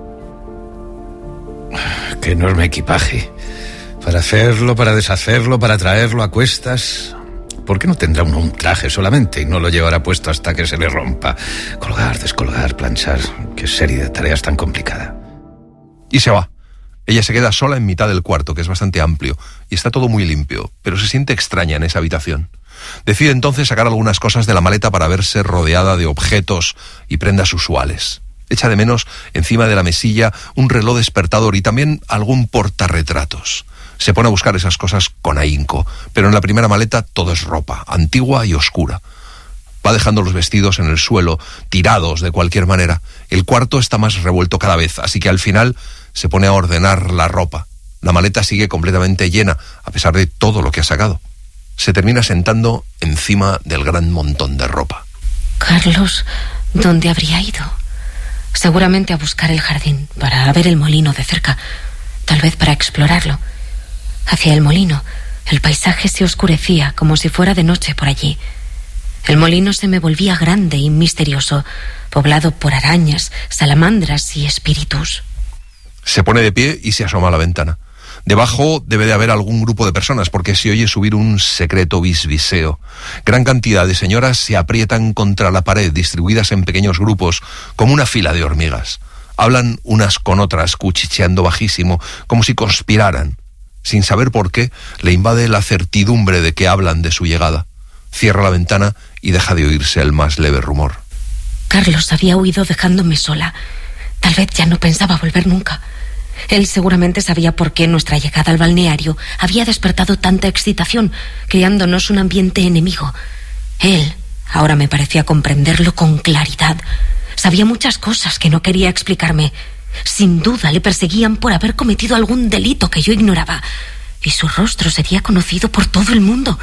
Qué enorme equipaje. Para hacerlo, para deshacerlo, para traerlo a cuestas. ¿Por qué no tendrá uno un traje solamente y no lo llevará puesto hasta que se le rompa? Colgar, descolgar, planchar. Qué serie de tareas tan complicada.
Y se va. Ella se queda sola en mitad del cuarto, que es bastante amplio, y está todo muy limpio, pero se siente extraña en esa habitación. Decide entonces sacar algunas cosas de la maleta para verse rodeada de objetos y prendas usuales. Echa de menos, encima de la mesilla, un reloj despertador y también algún portarretratos. Se pone a buscar esas cosas con ahínco, pero en la primera maleta todo es ropa, antigua y oscura. Va dejando los vestidos en el suelo, tirados de cualquier manera. El cuarto está más revuelto cada vez, así que al final se pone a ordenar la ropa. La maleta sigue completamente llena, a pesar de todo lo que ha sacado. Se termina sentando encima del gran montón de ropa.
Carlos, ¿dónde habría ido? Seguramente a buscar el jardín, para ver el molino de cerca, tal vez para explorarlo. Hacia el molino, el paisaje se oscurecía como si fuera de noche por allí. El molino se me volvía grande y misterioso, poblado por arañas, salamandras y espíritus.
Se pone de pie y se asoma a la ventana. Debajo debe de haber algún grupo de personas porque se oye subir un secreto bisbiseo. Gran cantidad de señoras se aprietan contra la pared, distribuidas en pequeños grupos, como una fila de hormigas. Hablan unas con otras, cuchicheando bajísimo, como si conspiraran. Sin saber por qué, le invade la certidumbre de que hablan de su llegada. Cierra la ventana y deja de oírse el más leve rumor.
Carlos había huido dejándome sola. Tal vez ya no pensaba volver nunca. Él seguramente sabía por qué nuestra llegada al balneario había despertado tanta excitación, creándonos un ambiente enemigo. Él, ahora me parecía comprenderlo con claridad, Sabía muchas cosas que no quería explicarme. Sin duda le perseguían por haber cometido algún delito que yo ignoraba. Y su rostro sería conocido por todo el mundo.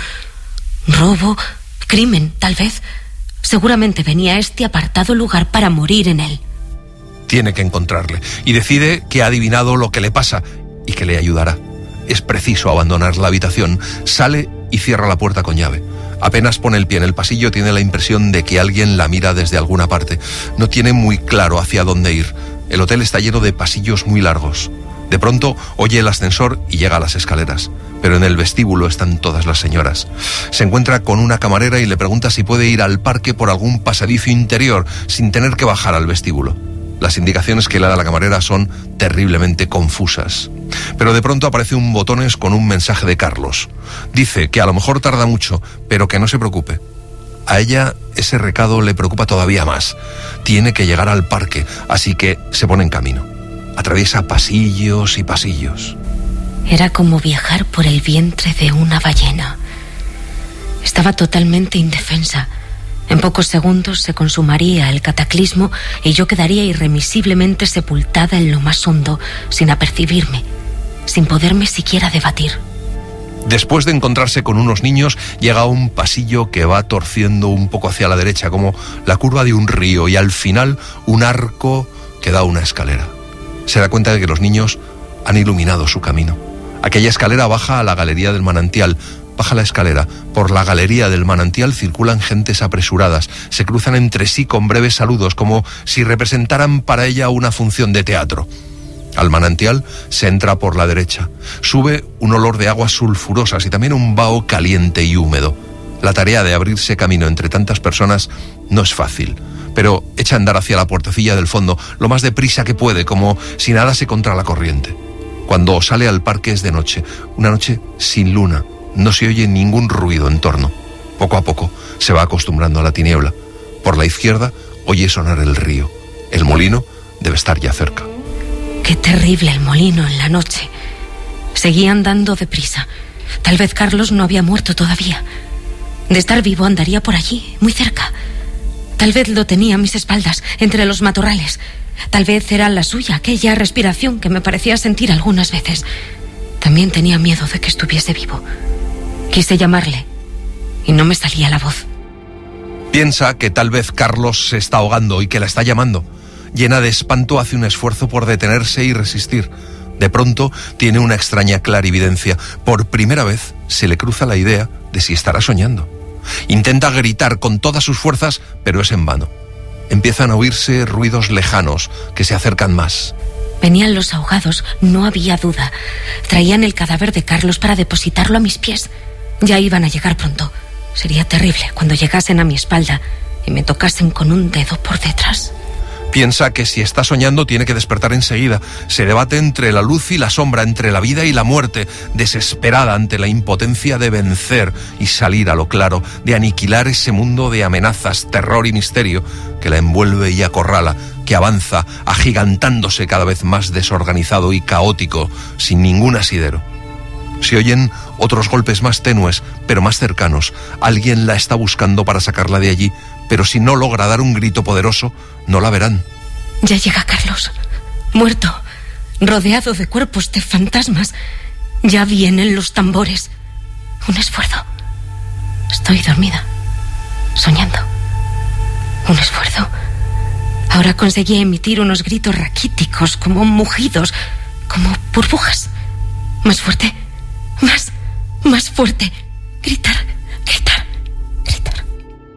Robo, crimen, tal vez. Seguramente venía a este apartado lugar para morir en él.
Tiene que encontrarle y decide que ha adivinado lo que le pasa y que le ayudará. Es preciso abandonar la habitación. Sale y cierra la puerta con llave. Apenas pone el pie en el pasillo, tiene la impresión de que alguien la mira desde alguna parte. No tiene muy claro hacia dónde ir. El hotel está lleno de pasillos muy largos. De pronto oye el ascensor y llega a las escaleras. Pero en el vestíbulo están todas las señoras. Se encuentra con una camarera y le pregunta si puede ir al parque por algún pasadizo interior sin tener que bajar al vestíbulo. Las indicaciones que le da la camarera son terriblemente confusas. Pero de pronto aparece un botones con un mensaje de Carlos. Dice que a lo mejor tarda mucho, pero que no se preocupe. A ella ese recado le preocupa todavía más. Tiene que llegar al parque, así que se pone en camino. Atraviesa pasillos y pasillos.
Era como viajar por el vientre de una ballena. Estaba totalmente indefensa. En pocos segundos se consumaría el cataclismo y yo quedaría irremisiblemente sepultada en lo más hondo, sin apercibirme, sin poderme siquiera debatir.
Después de encontrarse con unos niños, llega a un pasillo que va torciendo un poco hacia la derecha, como la curva de un río, y al final un arco que da una escalera. Se da cuenta de que los niños han iluminado su camino. Aquella escalera baja a la galería del manantial. Baja la escalera. Por la galería del manantial circulan gentes apresuradas. Se cruzan entre sí con breves saludos, como si representaran para ella una función de teatro. Al manantial se entra por la derecha. Sube un olor de aguas sulfurosas y también un vaho caliente y húmedo. La tarea de abrirse camino entre tantas personas no es fácil, pero echa a andar hacia la puertecilla del fondo lo más deprisa que puede, como si nadase contra la corriente. Cuando sale al parque es de noche, una noche sin luna. No se oye ningún ruido en torno. Poco a poco se va acostumbrando a la tiniebla. Por la izquierda oye sonar el río. El molino debe estar ya cerca.
Qué terrible el molino en la noche. Seguía andando deprisa. Tal vez Carlos no había muerto todavía. De estar vivo andaría por allí, muy cerca. Tal vez lo tenía a mis espaldas, entre los matorrales. Tal vez era la suya, aquella respiración que me parecía sentir algunas veces. También tenía miedo de que estuviese vivo. Quise llamarle y no me salía la voz.
Piensa que tal vez Carlos se está ahogando y que la está llamando. Llena de espanto hace un esfuerzo por detenerse y resistir. De pronto tiene una extraña clarividencia. Por primera vez se le cruza la idea de si estará soñando. Intenta gritar con todas sus fuerzas, pero es en vano. Empiezan a oírse ruidos lejanos que se acercan más.
Venían los ahogados, no había duda. Traían el cadáver de Carlos para depositarlo a mis pies. Ya iban a llegar pronto. Sería terrible cuando llegasen a mi espalda y me tocasen con un dedo por detrás.
Piensa que si está soñando tiene que despertar enseguida. Se debate entre la luz y la sombra, entre la vida y la muerte, desesperada ante la impotencia de vencer y salir a lo claro, de aniquilar ese mundo de amenazas, terror y misterio que la envuelve y acorrala, que avanza agigantándose cada vez más desorganizado y caótico, sin ningún asidero. Se oyen otros golpes más tenues, pero más cercanos. Alguien la está buscando para sacarla de allí, pero si no logra dar un grito poderoso, no la verán.
Ya llega Carlos, muerto, rodeado de cuerpos de fantasmas. Ya vienen los tambores. Un esfuerzo. Estoy dormida, soñando. Un esfuerzo. Ahora conseguí emitir unos gritos raquíticos, como mugidos, como burbujas. Más fuerte, más, más fuerte. Gritar, gritar, gritar.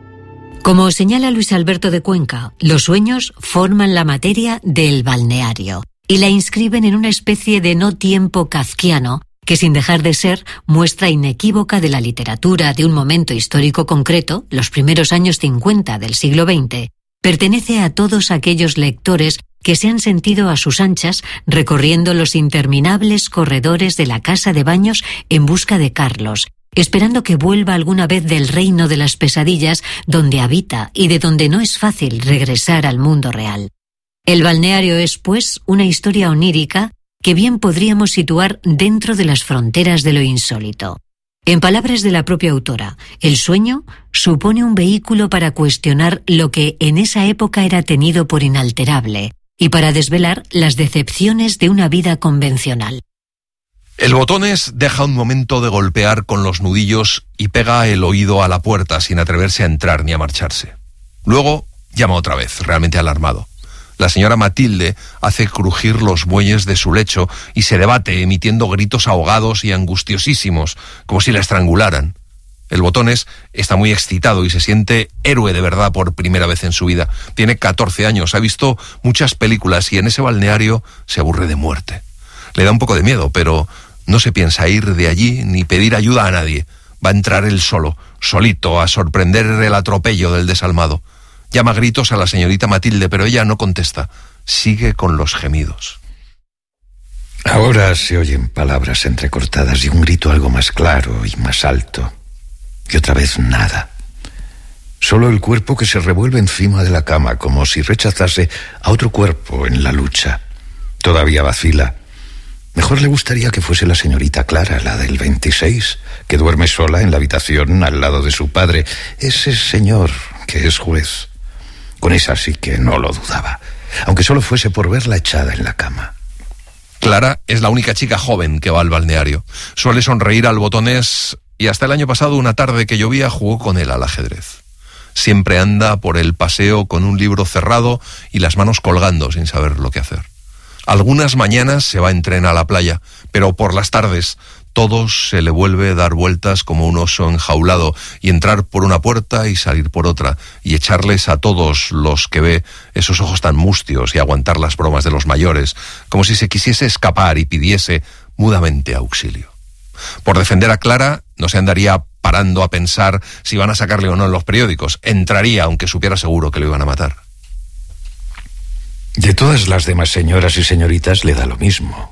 Como señala Luis Alberto de Cuenca, los sueños forman la materia del balneario y la inscriben en una especie de no tiempo kafkiano que, sin dejar de ser, muestra inequívoca de la literatura de un momento histórico concreto, los primeros años cincuenta del siglo veinte, pertenece a todos aquellos lectores que se han sentido a sus anchas recorriendo los interminables corredores de la casa de baños en busca de Carlos, esperando que vuelva alguna vez del reino de las pesadillas donde habita y de donde no es fácil regresar al mundo real. El balneario es, pues, una historia onírica que bien podríamos situar dentro de las fronteras de lo insólito. En palabras de la propia autora, el sueño supone un vehículo para cuestionar lo que en esa época era tenido por inalterable y para desvelar las decepciones de una vida convencional.
El Botones deja un momento de golpear con los nudillos y pega el oído a la puerta sin atreverse a entrar ni a marcharse. Luego llama otra vez, realmente alarmado. La señora Matilde hace crujir los muelles de su lecho y se debate emitiendo gritos ahogados y angustiosísimos, como si la estrangularan. El Botones está muy excitado y se siente héroe de verdad por primera vez en su vida. Tiene catorce años, ha visto muchas películas y en ese balneario se aburre de muerte. Le da un poco de miedo, pero no se piensa ir de allí ni pedir ayuda a nadie. Va a entrar él solo, solito, a sorprender el atropello del desalmado. Llama a gritos a la señorita Matilde, pero ella no contesta. Sigue con los gemidos.
Ahora se oyen palabras entrecortadas y un grito algo más claro y más alto. Y otra vez nada. Solo el cuerpo que se revuelve encima de la cama, como si rechazase a otro cuerpo en la lucha. Todavía vacila. Mejor le gustaría que fuese la señorita Clara, la del veintiséis, que duerme sola en la habitación al lado de su padre. Ese señor que es juez. Con esa sí que no lo dudaba, aunque solo fuese por verla echada en la cama.
Clara es la única chica joven que va al balneario. Suele sonreír al Botones y hasta el año pasado, una tarde que llovía, jugó con él al ajedrez. Siempre anda por el paseo con un libro cerrado y las manos colgando sin saber lo que hacer. Algunas mañanas se va en tren a la playa, pero por las tardes todo se le vuelve a dar vueltas como un oso enjaulado y entrar por una puerta y salir por otra y echarles a todos los que ve esos ojos tan mustios y aguantar las bromas de los mayores, como si se quisiese escapar y pidiese mudamente auxilio. Por defender a Clara no se andaría parando a pensar si van a sacarle o no en los periódicos. Entraría aunque supiera seguro que lo iban a matar.
De todas las demás señoras y señoritas le da lo mismo.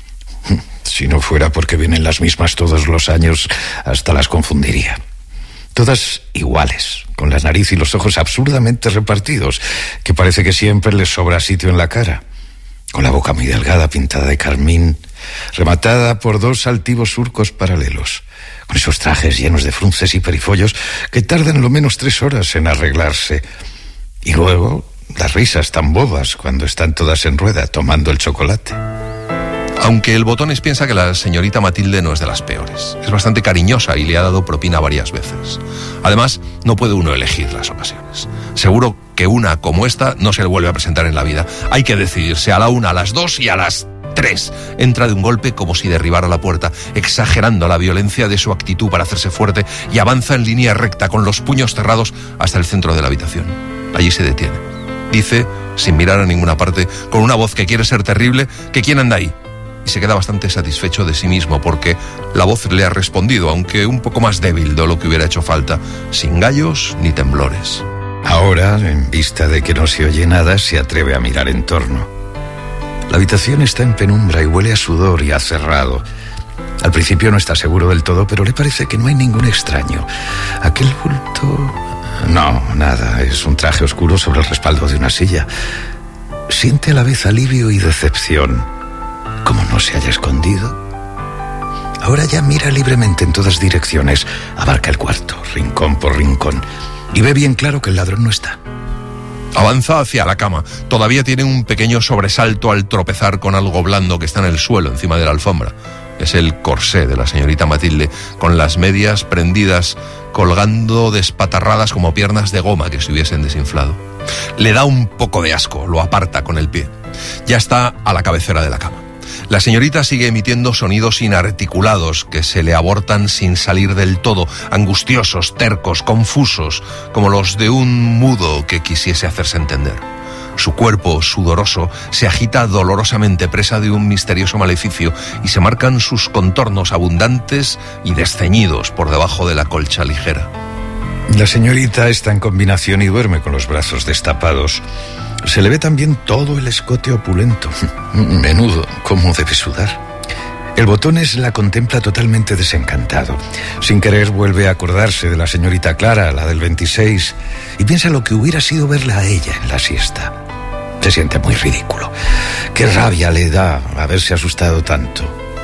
Si no fuera porque vienen las mismas todos los años, hasta las confundiría. Todas iguales, con la nariz y los ojos absurdamente repartidos, que parece que siempre les sobra sitio en la cara. Con la boca muy delgada, pintada de carmín, rematada por dos altivos surcos paralelos. Con esos trajes llenos de frunces y perifollos que tardan lo menos tres horas en arreglarse. Y luego las risas tan bobas cuando están todas en rueda tomando el chocolate.
Aunque el Botones piensa que la señorita Matilde no es de las peores. Es bastante cariñosa y le ha dado propina varias veces. Además, no puede uno elegir las ocasiones. Seguro que una como esta no se le vuelve a presentar en la vida. Hay que decidirse a la una, a las dos y a las tres. Entra de un golpe como si derribara la puerta, exagerando la violencia de su actitud para hacerse fuerte, y avanza en línea recta con los puños cerrados hasta el centro de la habitación. Allí se detiene. Dice, sin mirar a ninguna parte, con una voz que quiere ser terrible, que quién anda ahí. Y se queda bastante satisfecho de sí mismo porque la voz le ha respondido, aunque un poco más débil de lo que hubiera hecho falta, sin gallos ni temblores.
Ahora, en vista de que no se oye nada, se atreve a mirar en torno. La habitación está en penumbra y huele a sudor y a cerrado. Al principio no está seguro del todo, pero le parece que no hay ningún extraño. Aquel bulto... No, nada, es un traje oscuro sobre el respaldo de una silla. Siente a la vez alivio y decepción. ¿Cómo no se haya escondido? Ahora ya mira libremente en todas direcciones, abarca el cuarto, rincón por rincón, y ve bien claro que el ladrón no está.
Avanza hacia la cama. Todavía tiene un pequeño sobresalto al tropezar con algo blando que está en el suelo, encima de la alfombra. Es el corsé de la señorita Matilde, con las medias prendidas, colgando despatarradas como piernas de goma que se hubiesen desinflado. Le da un poco de asco, lo aparta con el pie. Ya está a la cabecera de la cama. La señorita sigue emitiendo sonidos inarticulados que se le abortan sin salir del todo, angustiosos, tercos, confusos, como los de un mudo que quisiese hacerse entender. Su cuerpo, sudoroso, se agita dolorosamente, presa de un misterioso maleficio, y se marcan sus contornos abundantes y desceñidos por debajo de la colcha ligera.
La señorita está en combinación y duerme con los brazos destapados. Se le ve también todo el escote opulento. Menudo, cómo debe sudar. El Botones la contempla totalmente desencantado. Sin querer vuelve a acordarse de la señorita Clara, la del veintiséis, y piensa lo que hubiera sido verla a ella en la siesta. Se siente muy ridículo. Qué rabia le da haberse asustado tanto.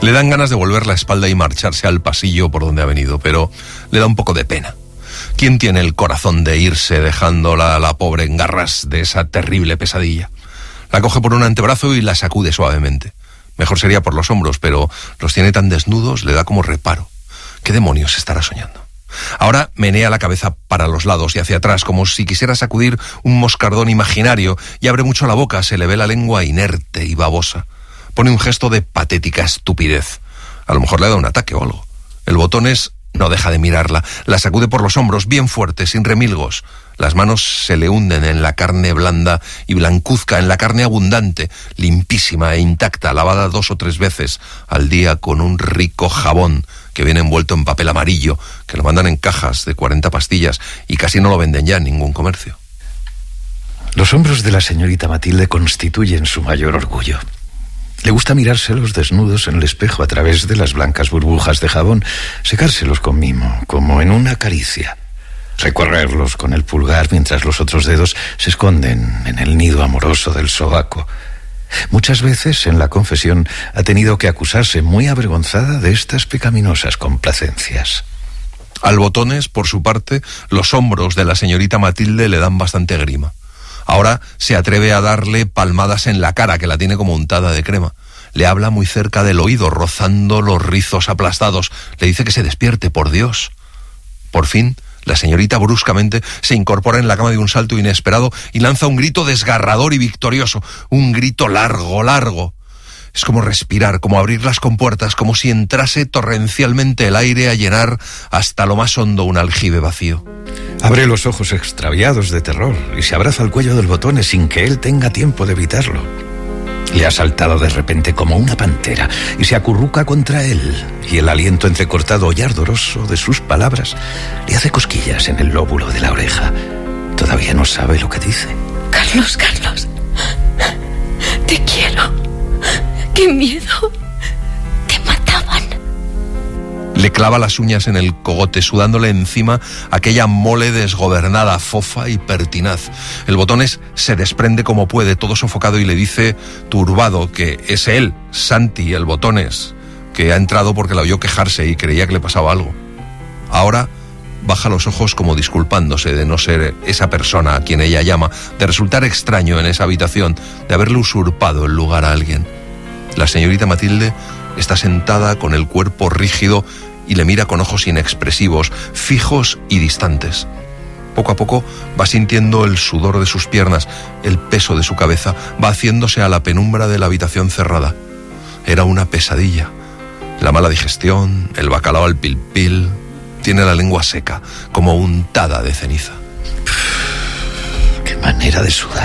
Le dan ganas de volver la espalda y marcharse al pasillo por donde ha venido, pero le da un poco de pena. ¿Quién tiene el corazón de irse dejándola a la pobre en garras de esa terrible pesadilla? La coge por un antebrazo y la sacude suavemente. Mejor sería por los hombros, pero los tiene tan desnudos, le da como reparo. ¿Qué demonios estará soñando? Ahora menea la cabeza para los lados y hacia atrás, como si quisiera sacudir un moscardón imaginario, y abre mucho la boca, se le ve la lengua inerte y babosa. Pone un gesto de patética estupidez. A lo mejor le da un ataque o algo. El Botones no deja de mirarla, la sacude por los hombros, bien fuerte, sin remilgos. Las manos se le hunden en la carne blanda y blancuzca, en la carne abundante, limpísima e intacta, lavada dos o tres veces al día con un rico jabón que viene envuelto en papel amarillo, que lo mandan en cajas de cuarenta pastillas y casi no lo venden ya en ningún comercio.
Los hombros de la señorita Matilde constituyen su mayor orgullo. Le gusta mirárselos desnudos en el espejo a través de las blancas burbujas de jabón, secárselos con mimo, como en una caricia, recorrerlos con el pulgar mientras los otros dedos se esconden en el nido amoroso del sobaco. Muchas veces en la confesión ha tenido que acusarse muy avergonzada de estas pecaminosas complacencias.
Al Botones, por su parte, los hombros de la señorita Matilde le dan bastante grima. Ahora se atreve a darle palmadas en la cara, que la tiene como untada de crema. Le habla muy cerca del oído, rozando los rizos aplastados. Le dice que se despierte, por Dios. Por fin, la señorita bruscamente se incorpora en la cama de un salto inesperado y lanza un grito desgarrador y victorioso. Un grito largo, largo. Es como respirar, como abrir las compuertas, como si entrase torrencialmente el aire a llenar hasta lo más hondo un aljibe vacío.
Abre los ojos extraviados de terror y se abraza al cuello del Botones sin que él tenga tiempo de evitarlo. Le ha saltado de repente como una pantera y se acurruca contra él, y el aliento entrecortado y ardoroso de sus palabras le hace cosquillas en el lóbulo de la oreja. Todavía no sabe lo que dice.
Carlos, Carlos, te quiero. ¡Qué miedo! ¡Te mataban!
Le clava las uñas en el cogote, sudándole encima aquella mole desgobernada, fofa y pertinaz. El Botones se desprende como puede, todo sofocado, y le dice, turbado, que es él, Santi, el Botones, que ha entrado porque la oyó quejarse y creía que le pasaba algo. Ahora baja los ojos como disculpándose de no ser esa persona a quien ella llama, de resultar extraño en esa habitación, de haberle usurpado el lugar a alguien. La señorita Matilde está sentada con el cuerpo rígido y le mira con ojos inexpresivos, fijos y distantes. Poco a poco va sintiendo el sudor de sus piernas, el peso de su cabeza, va haciéndose a la penumbra de la habitación cerrada. Era una pesadilla. La mala digestión, el bacalao al pil pil, tiene la lengua seca, como untada de ceniza.
¡Qué manera de sudar!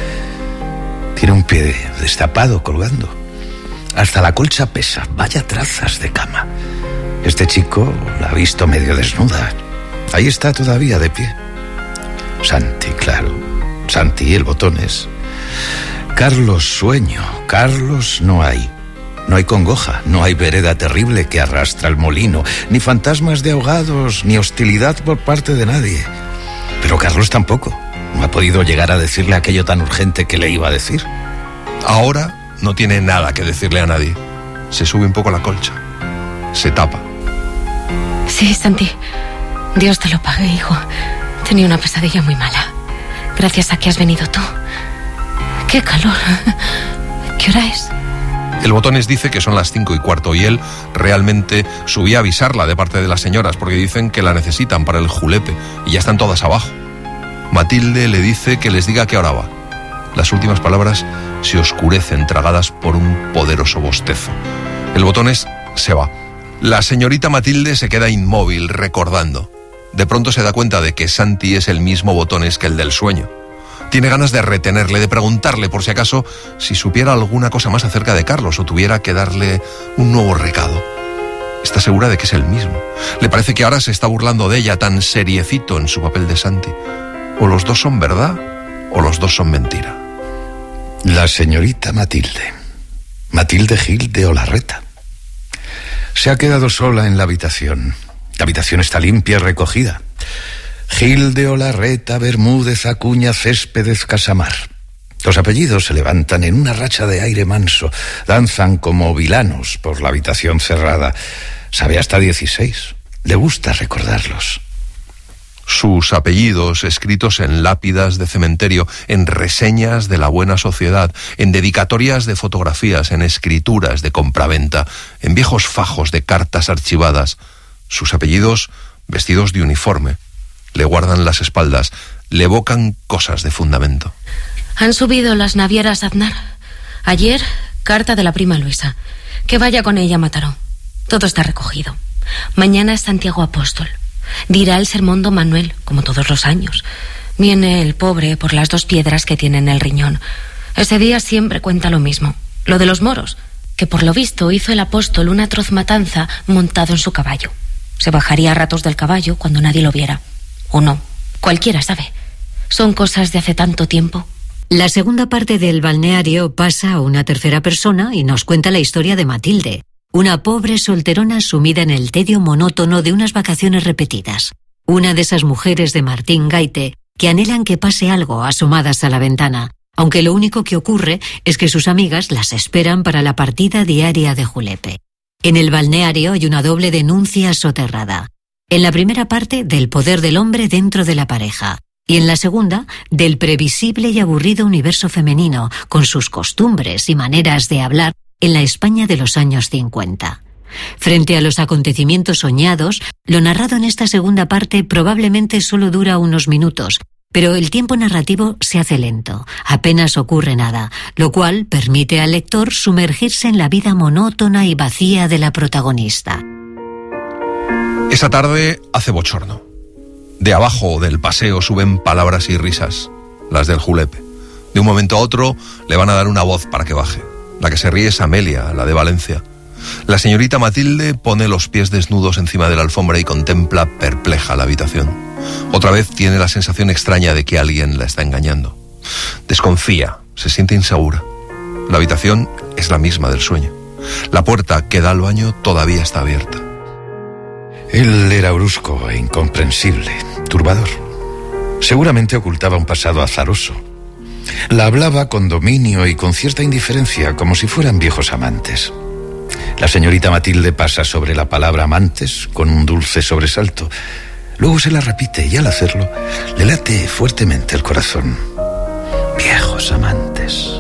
Tiene un pie destapado colgando. Hasta la colcha pesa, vaya trazas de cama. Este chico la ha visto medio desnuda. Ahí está todavía de pie. Santi, claro. Santi, el Botones. Carlos, sueño. Carlos no hay. No hay congoja, no hay vereda terrible que arrastra el molino, ni fantasmas de ahogados, ni hostilidad por parte de nadie. Pero Carlos tampoco. No ha podido llegar a decirle aquello tan urgente que le iba a decir.
Ahora no tiene nada que decirle a nadie. Se sube un poco la colcha. Se tapa.
Sí, Santi. Dios te lo pague, hijo. Tenía una pesadilla muy mala. Gracias a que has venido tú. ¡Qué calor! ¿Qué hora es?
El Botones dice que son las cinco y cuarto y él realmente subía a avisarla de parte de las señoras porque dicen que la necesitan para el julepe y ya están todas abajo. Matilde le dice que les diga qué hora va. Las últimas palabras se oscurecen tragadas por un poderoso bostezo. El Botones se va. La señorita Matilde se queda inmóvil, recordando. De pronto se da cuenta de que Santi es el mismo Botones que el del sueño. Tiene ganas de retenerle, de preguntarle por si acaso si supiera alguna cosa más acerca de Carlos o tuviera que darle un nuevo recado. Está segura de que es el mismo. Le parece que ahora se está burlando de ella, tan seriecito en su papel de Santi. O los dos son verdad o los dos son mentira.
La señorita Matilde. Matilde Gil de Olarreta. Se ha quedado sola en la habitación. La habitación está limpia y recogida. Gil de Olarreta, Bermúdez, Acuña, Céspedes, Casamar. Los apellidos se levantan en una racha de aire manso, danzan como vilanos por la habitación cerrada. Sabe hasta dieciséis. Le gusta recordarlos.
Sus apellidos escritos en lápidas de cementerio, en reseñas de la buena sociedad, en dedicatorias de fotografías, en escrituras de compraventa, en viejos fajos de cartas archivadas. Sus apellidos vestidos de uniforme. Le guardan las espaldas, le evocan cosas de fundamento.
Han subido las navieras Aznar. Ayer, carta de la prima Luisa. Que vaya con ella a Mataró. Todo está recogido. Mañana es Santiago Apóstol. Dirá el sermón don Manuel, como todos los años. Viene el pobre por las dos piedras que tiene en el riñón. Ese día siempre cuenta lo mismo. Lo de los moros, que por lo visto hizo el apóstol una atroz matanza montado en su caballo. Se bajaría a ratos del caballo cuando nadie lo viera. O no. Cualquiera sabe. Son cosas de hace tanto tiempo.
La segunda parte del balneario pasa a una tercera persona y nos cuenta la historia de Matilde, una pobre solterona sumida en el tedio monótono de unas vacaciones repetidas. Una de esas mujeres de Martín Gaite que anhelan que pase algo asomadas a la ventana, aunque lo único que ocurre es que sus amigas las esperan para la partida diaria de julepe. En el balneario hay una doble denuncia soterrada. En la primera parte, del poder del hombre dentro de la pareja. Y en la segunda, del previsible y aburrido universo femenino, con sus costumbres y maneras de hablar en la España de los años cincuenta. Frente a los acontecimientos soñados, lo narrado en esta segunda parte probablemente solo dura unos minutos, pero el tiempo narrativo se hace lento, apenas ocurre nada, lo cual permite al lector sumergirse en la vida monótona y vacía de la protagonista.
Esa tarde hace bochorno. De abajo del paseo suben palabras y risas, las del julepe. De un momento a otro le van a dar una voz para que baje. La que se ríe es Amelia, la de Valencia. La señorita Matilde pone los pies desnudos encima de la alfombra y contempla perpleja la habitación. Otra vez tiene la sensación extraña de que alguien la está engañando. Desconfía, se siente insegura. La habitación es la misma del sueño. La puerta que da al baño todavía está abierta.
Él era brusco e incomprensible, turbador. Seguramente ocultaba un pasado azaroso. La hablaba con dominio y con cierta indiferencia, como si fueran viejos amantes. La señorita Matilde pasa sobre la palabra amantes con un dulce sobresalto. Luego se la repite y al hacerlo le late fuertemente el corazón. Viejos amantes.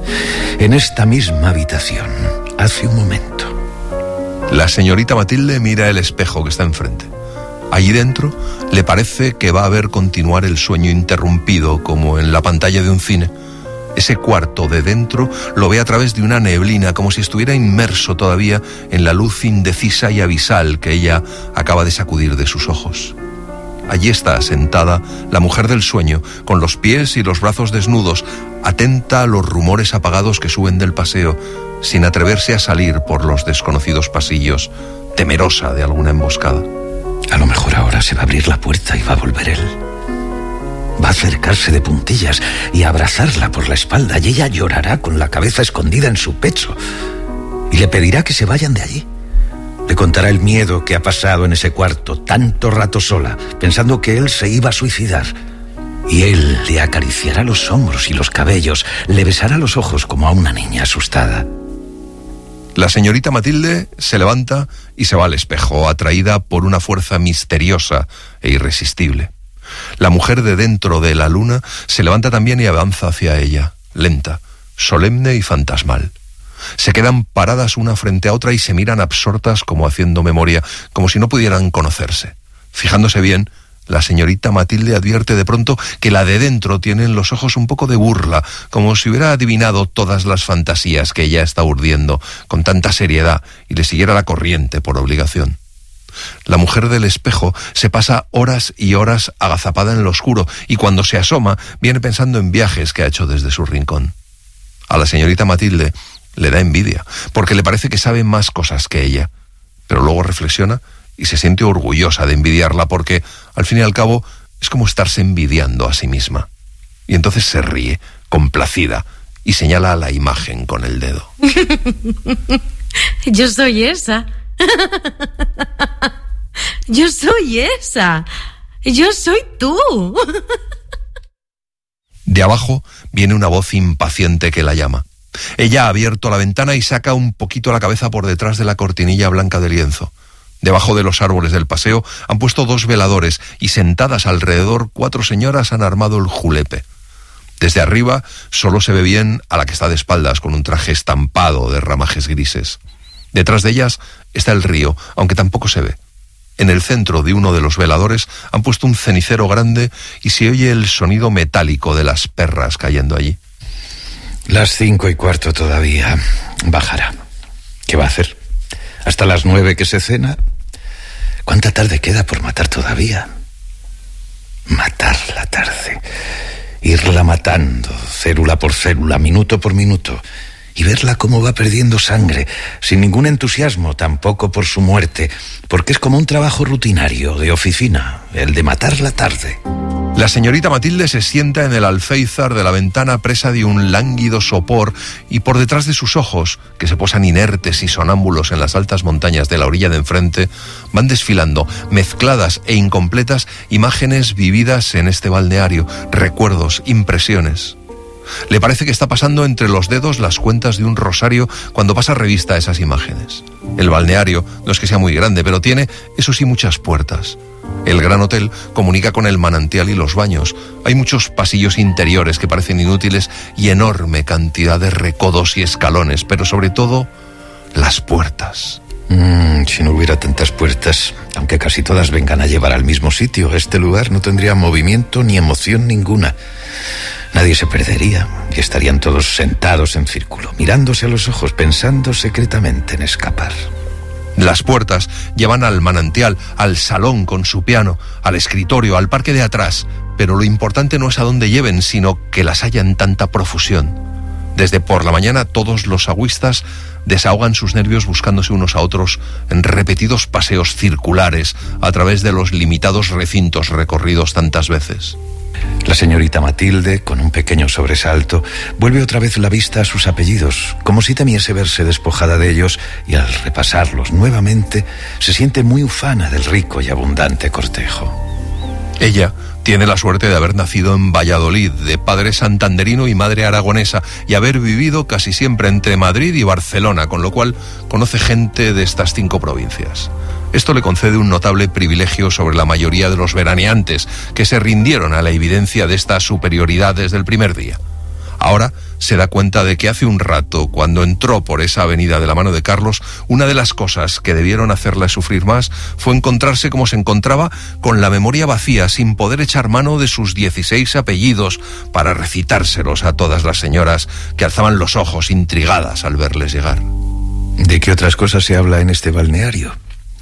En esta misma habitación, hace un momento.
La señorita Matilde mira el espejo que está enfrente. Allí dentro le parece que va a ver continuar el sueño interrumpido como en la pantalla de un cine. Ese cuarto de dentro lo ve a través de una neblina, como si estuviera inmerso todavía en la luz indecisa y abisal que ella acaba de sacudir de sus ojos. Allí está sentada la mujer del sueño, con los pies y los brazos desnudos, atenta a los rumores apagados que suben del paseo, sin atreverse a salir por los desconocidos pasillos, temerosa de alguna emboscada.
A lo mejor ahora se va a abrir la puerta y va a volver él. Va a acercarse de puntillas y a abrazarla por la espalda, y ella llorará con la cabeza escondida en su pecho y le pedirá que se vayan de allí. Le contará el miedo que ha pasado en ese cuarto tanto rato sola, pensando que él se iba a suicidar. Y él le acariciará los hombros y los cabellos, le besará los ojos como a una niña asustada.
La señorita Matilde se levanta y se va al espejo, atraída por una fuerza misteriosa e irresistible. La mujer de dentro de la luna se levanta también y avanza hacia ella, lenta, solemne y fantasmal. Se quedan paradas una frente a otra y se miran absortas como haciendo memoria, como si no pudieran conocerse. Fijándose bien, la señorita Matilde advierte de pronto que la de dentro tiene en los ojos un poco de burla, como si hubiera adivinado todas las fantasías que ella está urdiendo con tanta seriedad y le siguiera la corriente por obligación. La mujer del espejo se pasa horas y horas agazapada en lo oscuro y cuando se asoma viene pensando en viajes que ha hecho desde su rincón. A la señorita Matilde le da envidia, porque le parece que sabe más cosas que ella, pero luego reflexiona y se siente orgullosa de envidiarla porque, al fin y al cabo, es como estarse envidiando a sí misma. Y entonces se ríe, complacida, y señala a la imagen con el dedo.
Yo soy esa. Yo soy esa. Yo soy tú.
De abajo viene una voz impaciente que la llama. Ella ha abierto la ventana y saca un poquito la cabeza por detrás de la cortinilla blanca del lienzo. Debajo de los árboles del paseo han puesto dos veladores y sentadas alrededor cuatro señoras han armado el julepe. Desde arriba solo se ve bien a la que está de espaldas con un traje estampado de ramajes grises. Detrás de ellas está el río, aunque tampoco se ve. En el centro de uno de los veladores han puesto un cenicero grande y se oye el sonido metálico de las perras cayendo allí.
Las cinco y cuarto todavía. Bajará. ¿Qué va a hacer? ¿Hasta las nueve que se cena? ¿Cuánta tarde queda por matar todavía? Matar la tarde. Irla matando, célula por célula, minuto por minuto. Y verla cómo va perdiendo sangre, sin ningún entusiasmo tampoco por su muerte, porque es como un trabajo rutinario, de oficina, el de matar la tarde.
La señorita Matilde se sienta en el alféizar de la ventana presa de un lánguido sopor y por detrás de sus ojos, que se posan inertes y sonámbulos en las altas montañas de la orilla de enfrente, van desfilando, mezcladas e incompletas, imágenes vividas en este balneario, recuerdos, impresiones. Le parece que está pasando entre los dedos las cuentas de un rosario cuando pasa revista a esas imágenes. El balneario no es que sea muy grande, pero tiene, eso sí, muchas puertas. El gran hotel comunica con el manantial y los baños. Hay muchos pasillos interiores que parecen inútiles y enorme cantidad de recodos y escalones, pero sobre todo, las puertas.
Mm, si no hubiera tantas puertas, aunque casi todas vengan a llevar al mismo sitio, este lugar no tendría movimiento ni emoción ninguna. Nadie se perdería y estarían todos sentados en círculo, mirándose a los ojos, pensando secretamente en escapar.
Las puertas llevan al manantial, al salón con su piano, al escritorio, al parque de atrás, pero lo importante no es a dónde lleven, sino que las haya en tanta profusión. Desde por la mañana todos los agüistas desahogan sus nervios buscándose unos a otros en repetidos paseos circulares a través de los limitados recintos recorridos tantas veces.
La señorita Matilde, con un pequeño sobresalto, vuelve otra vez la vista a sus apellidos, como si temiese verse despojada de ellos, y al repasarlos nuevamente, se siente muy ufana del rico y abundante cortejo.
Ella tiene la suerte de haber nacido en Valladolid, de padre santanderino y madre aragonesa, y haber vivido casi siempre entre Madrid y Barcelona, con lo cual conoce gente de estas cinco provincias. Esto le concede un notable privilegio sobre la mayoría de los veraneantes, que se rindieron a la evidencia de esta superioridad desde el primer día. Ahora se da cuenta de que hace un rato, cuando entró por esa avenida de la mano de Carlos, una de las cosas que debieron hacerla sufrir más fue encontrarse como se encontraba, con la memoria vacía, sin poder echar mano de sus dieciséis apellidos para recitárselos a todas las señoras que alzaban los ojos intrigadas al verles llegar.
¿De qué otras cosas se habla en este balneario?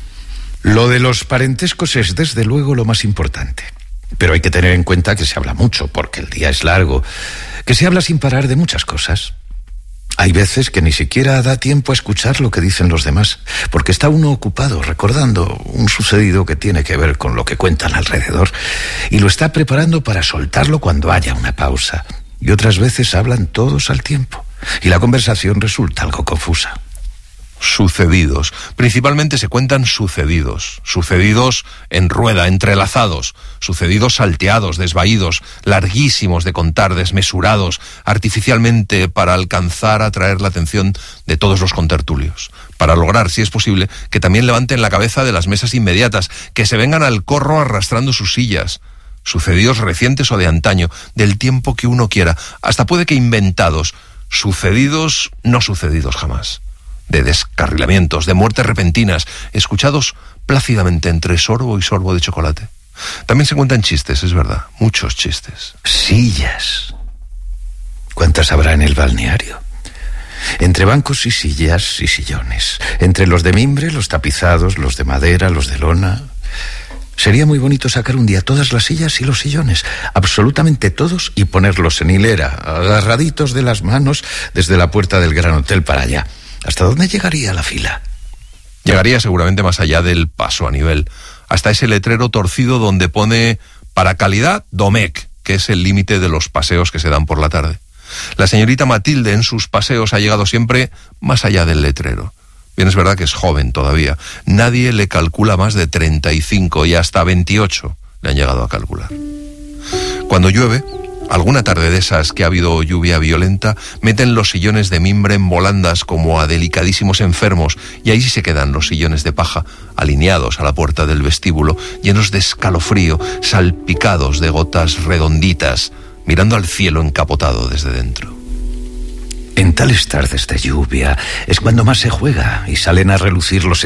Lo de los parentescos es desde luego lo más importante. Pero hay que tener en cuenta que se habla mucho, porque el día es largo, que se habla sin parar de muchas cosas. Hay veces que ni siquiera da tiempo a escuchar lo que dicen los demás, porque está uno ocupado recordando un sucedido que tiene que ver con lo que cuentan alrededor, y lo está preparando para soltarlo cuando haya una pausa. Y otras veces hablan todos al tiempo, y la conversación resulta algo confusa.
Sucedidos. Principalmente se cuentan sucedidos. Sucedidos en rueda, entrelazados. Sucedidos salteados, desvaídos, larguísimos de contar, desmesurados, artificialmente para alcanzar a atraer la atención de todos los contertulios. Para lograr, si es posible, que también levanten la cabeza de las mesas inmediatas, que se vengan al corro arrastrando sus sillas. Sucedidos recientes o de antaño, del tiempo que uno quiera, hasta puede que inventados. Sucedidos no sucedidos jamás. De descarrilamientos, de muertes repentinas, escuchados plácidamente entre sorbo y sorbo de chocolate. También se cuentan chistes, es verdad, muchos chistes.
Sillas. ¿Cuántas habrá en el balneario? Entre bancos y sillas y sillones. Entre los de mimbre, los tapizados, los de madera, los de lona. Sería muy bonito sacar un día todas las sillas y los sillones, absolutamente todos, y ponerlos en hilera, agarraditos de las manos desde la puerta del Gran Hotel para allá. ¿Hasta dónde llegaría la fila?
Llegaría seguramente más allá del paso a nivel, hasta ese letrero torcido donde pone para calidad Domecq, que es el límite de los paseos que se dan por la tarde. La señorita Matilde en sus paseos ha llegado siempre más allá del letrero. Bien, es verdad que es joven todavía. Nadie le calcula más de treinta y cinco y hasta veintiocho le han llegado a calcular. Cuando llueve, Alguna tarde de esas que ha habido lluvia violenta, meten los sillones de mimbre en volandas como a delicadísimos enfermos, y ahí sí se quedan los sillones de paja, alineados a la puerta del vestíbulo, llenos de escalofrío, salpicados de gotas redonditas, mirando al cielo encapotado desde dentro.
En tales tardes de lluvia es cuando más se juega y salen a relucir los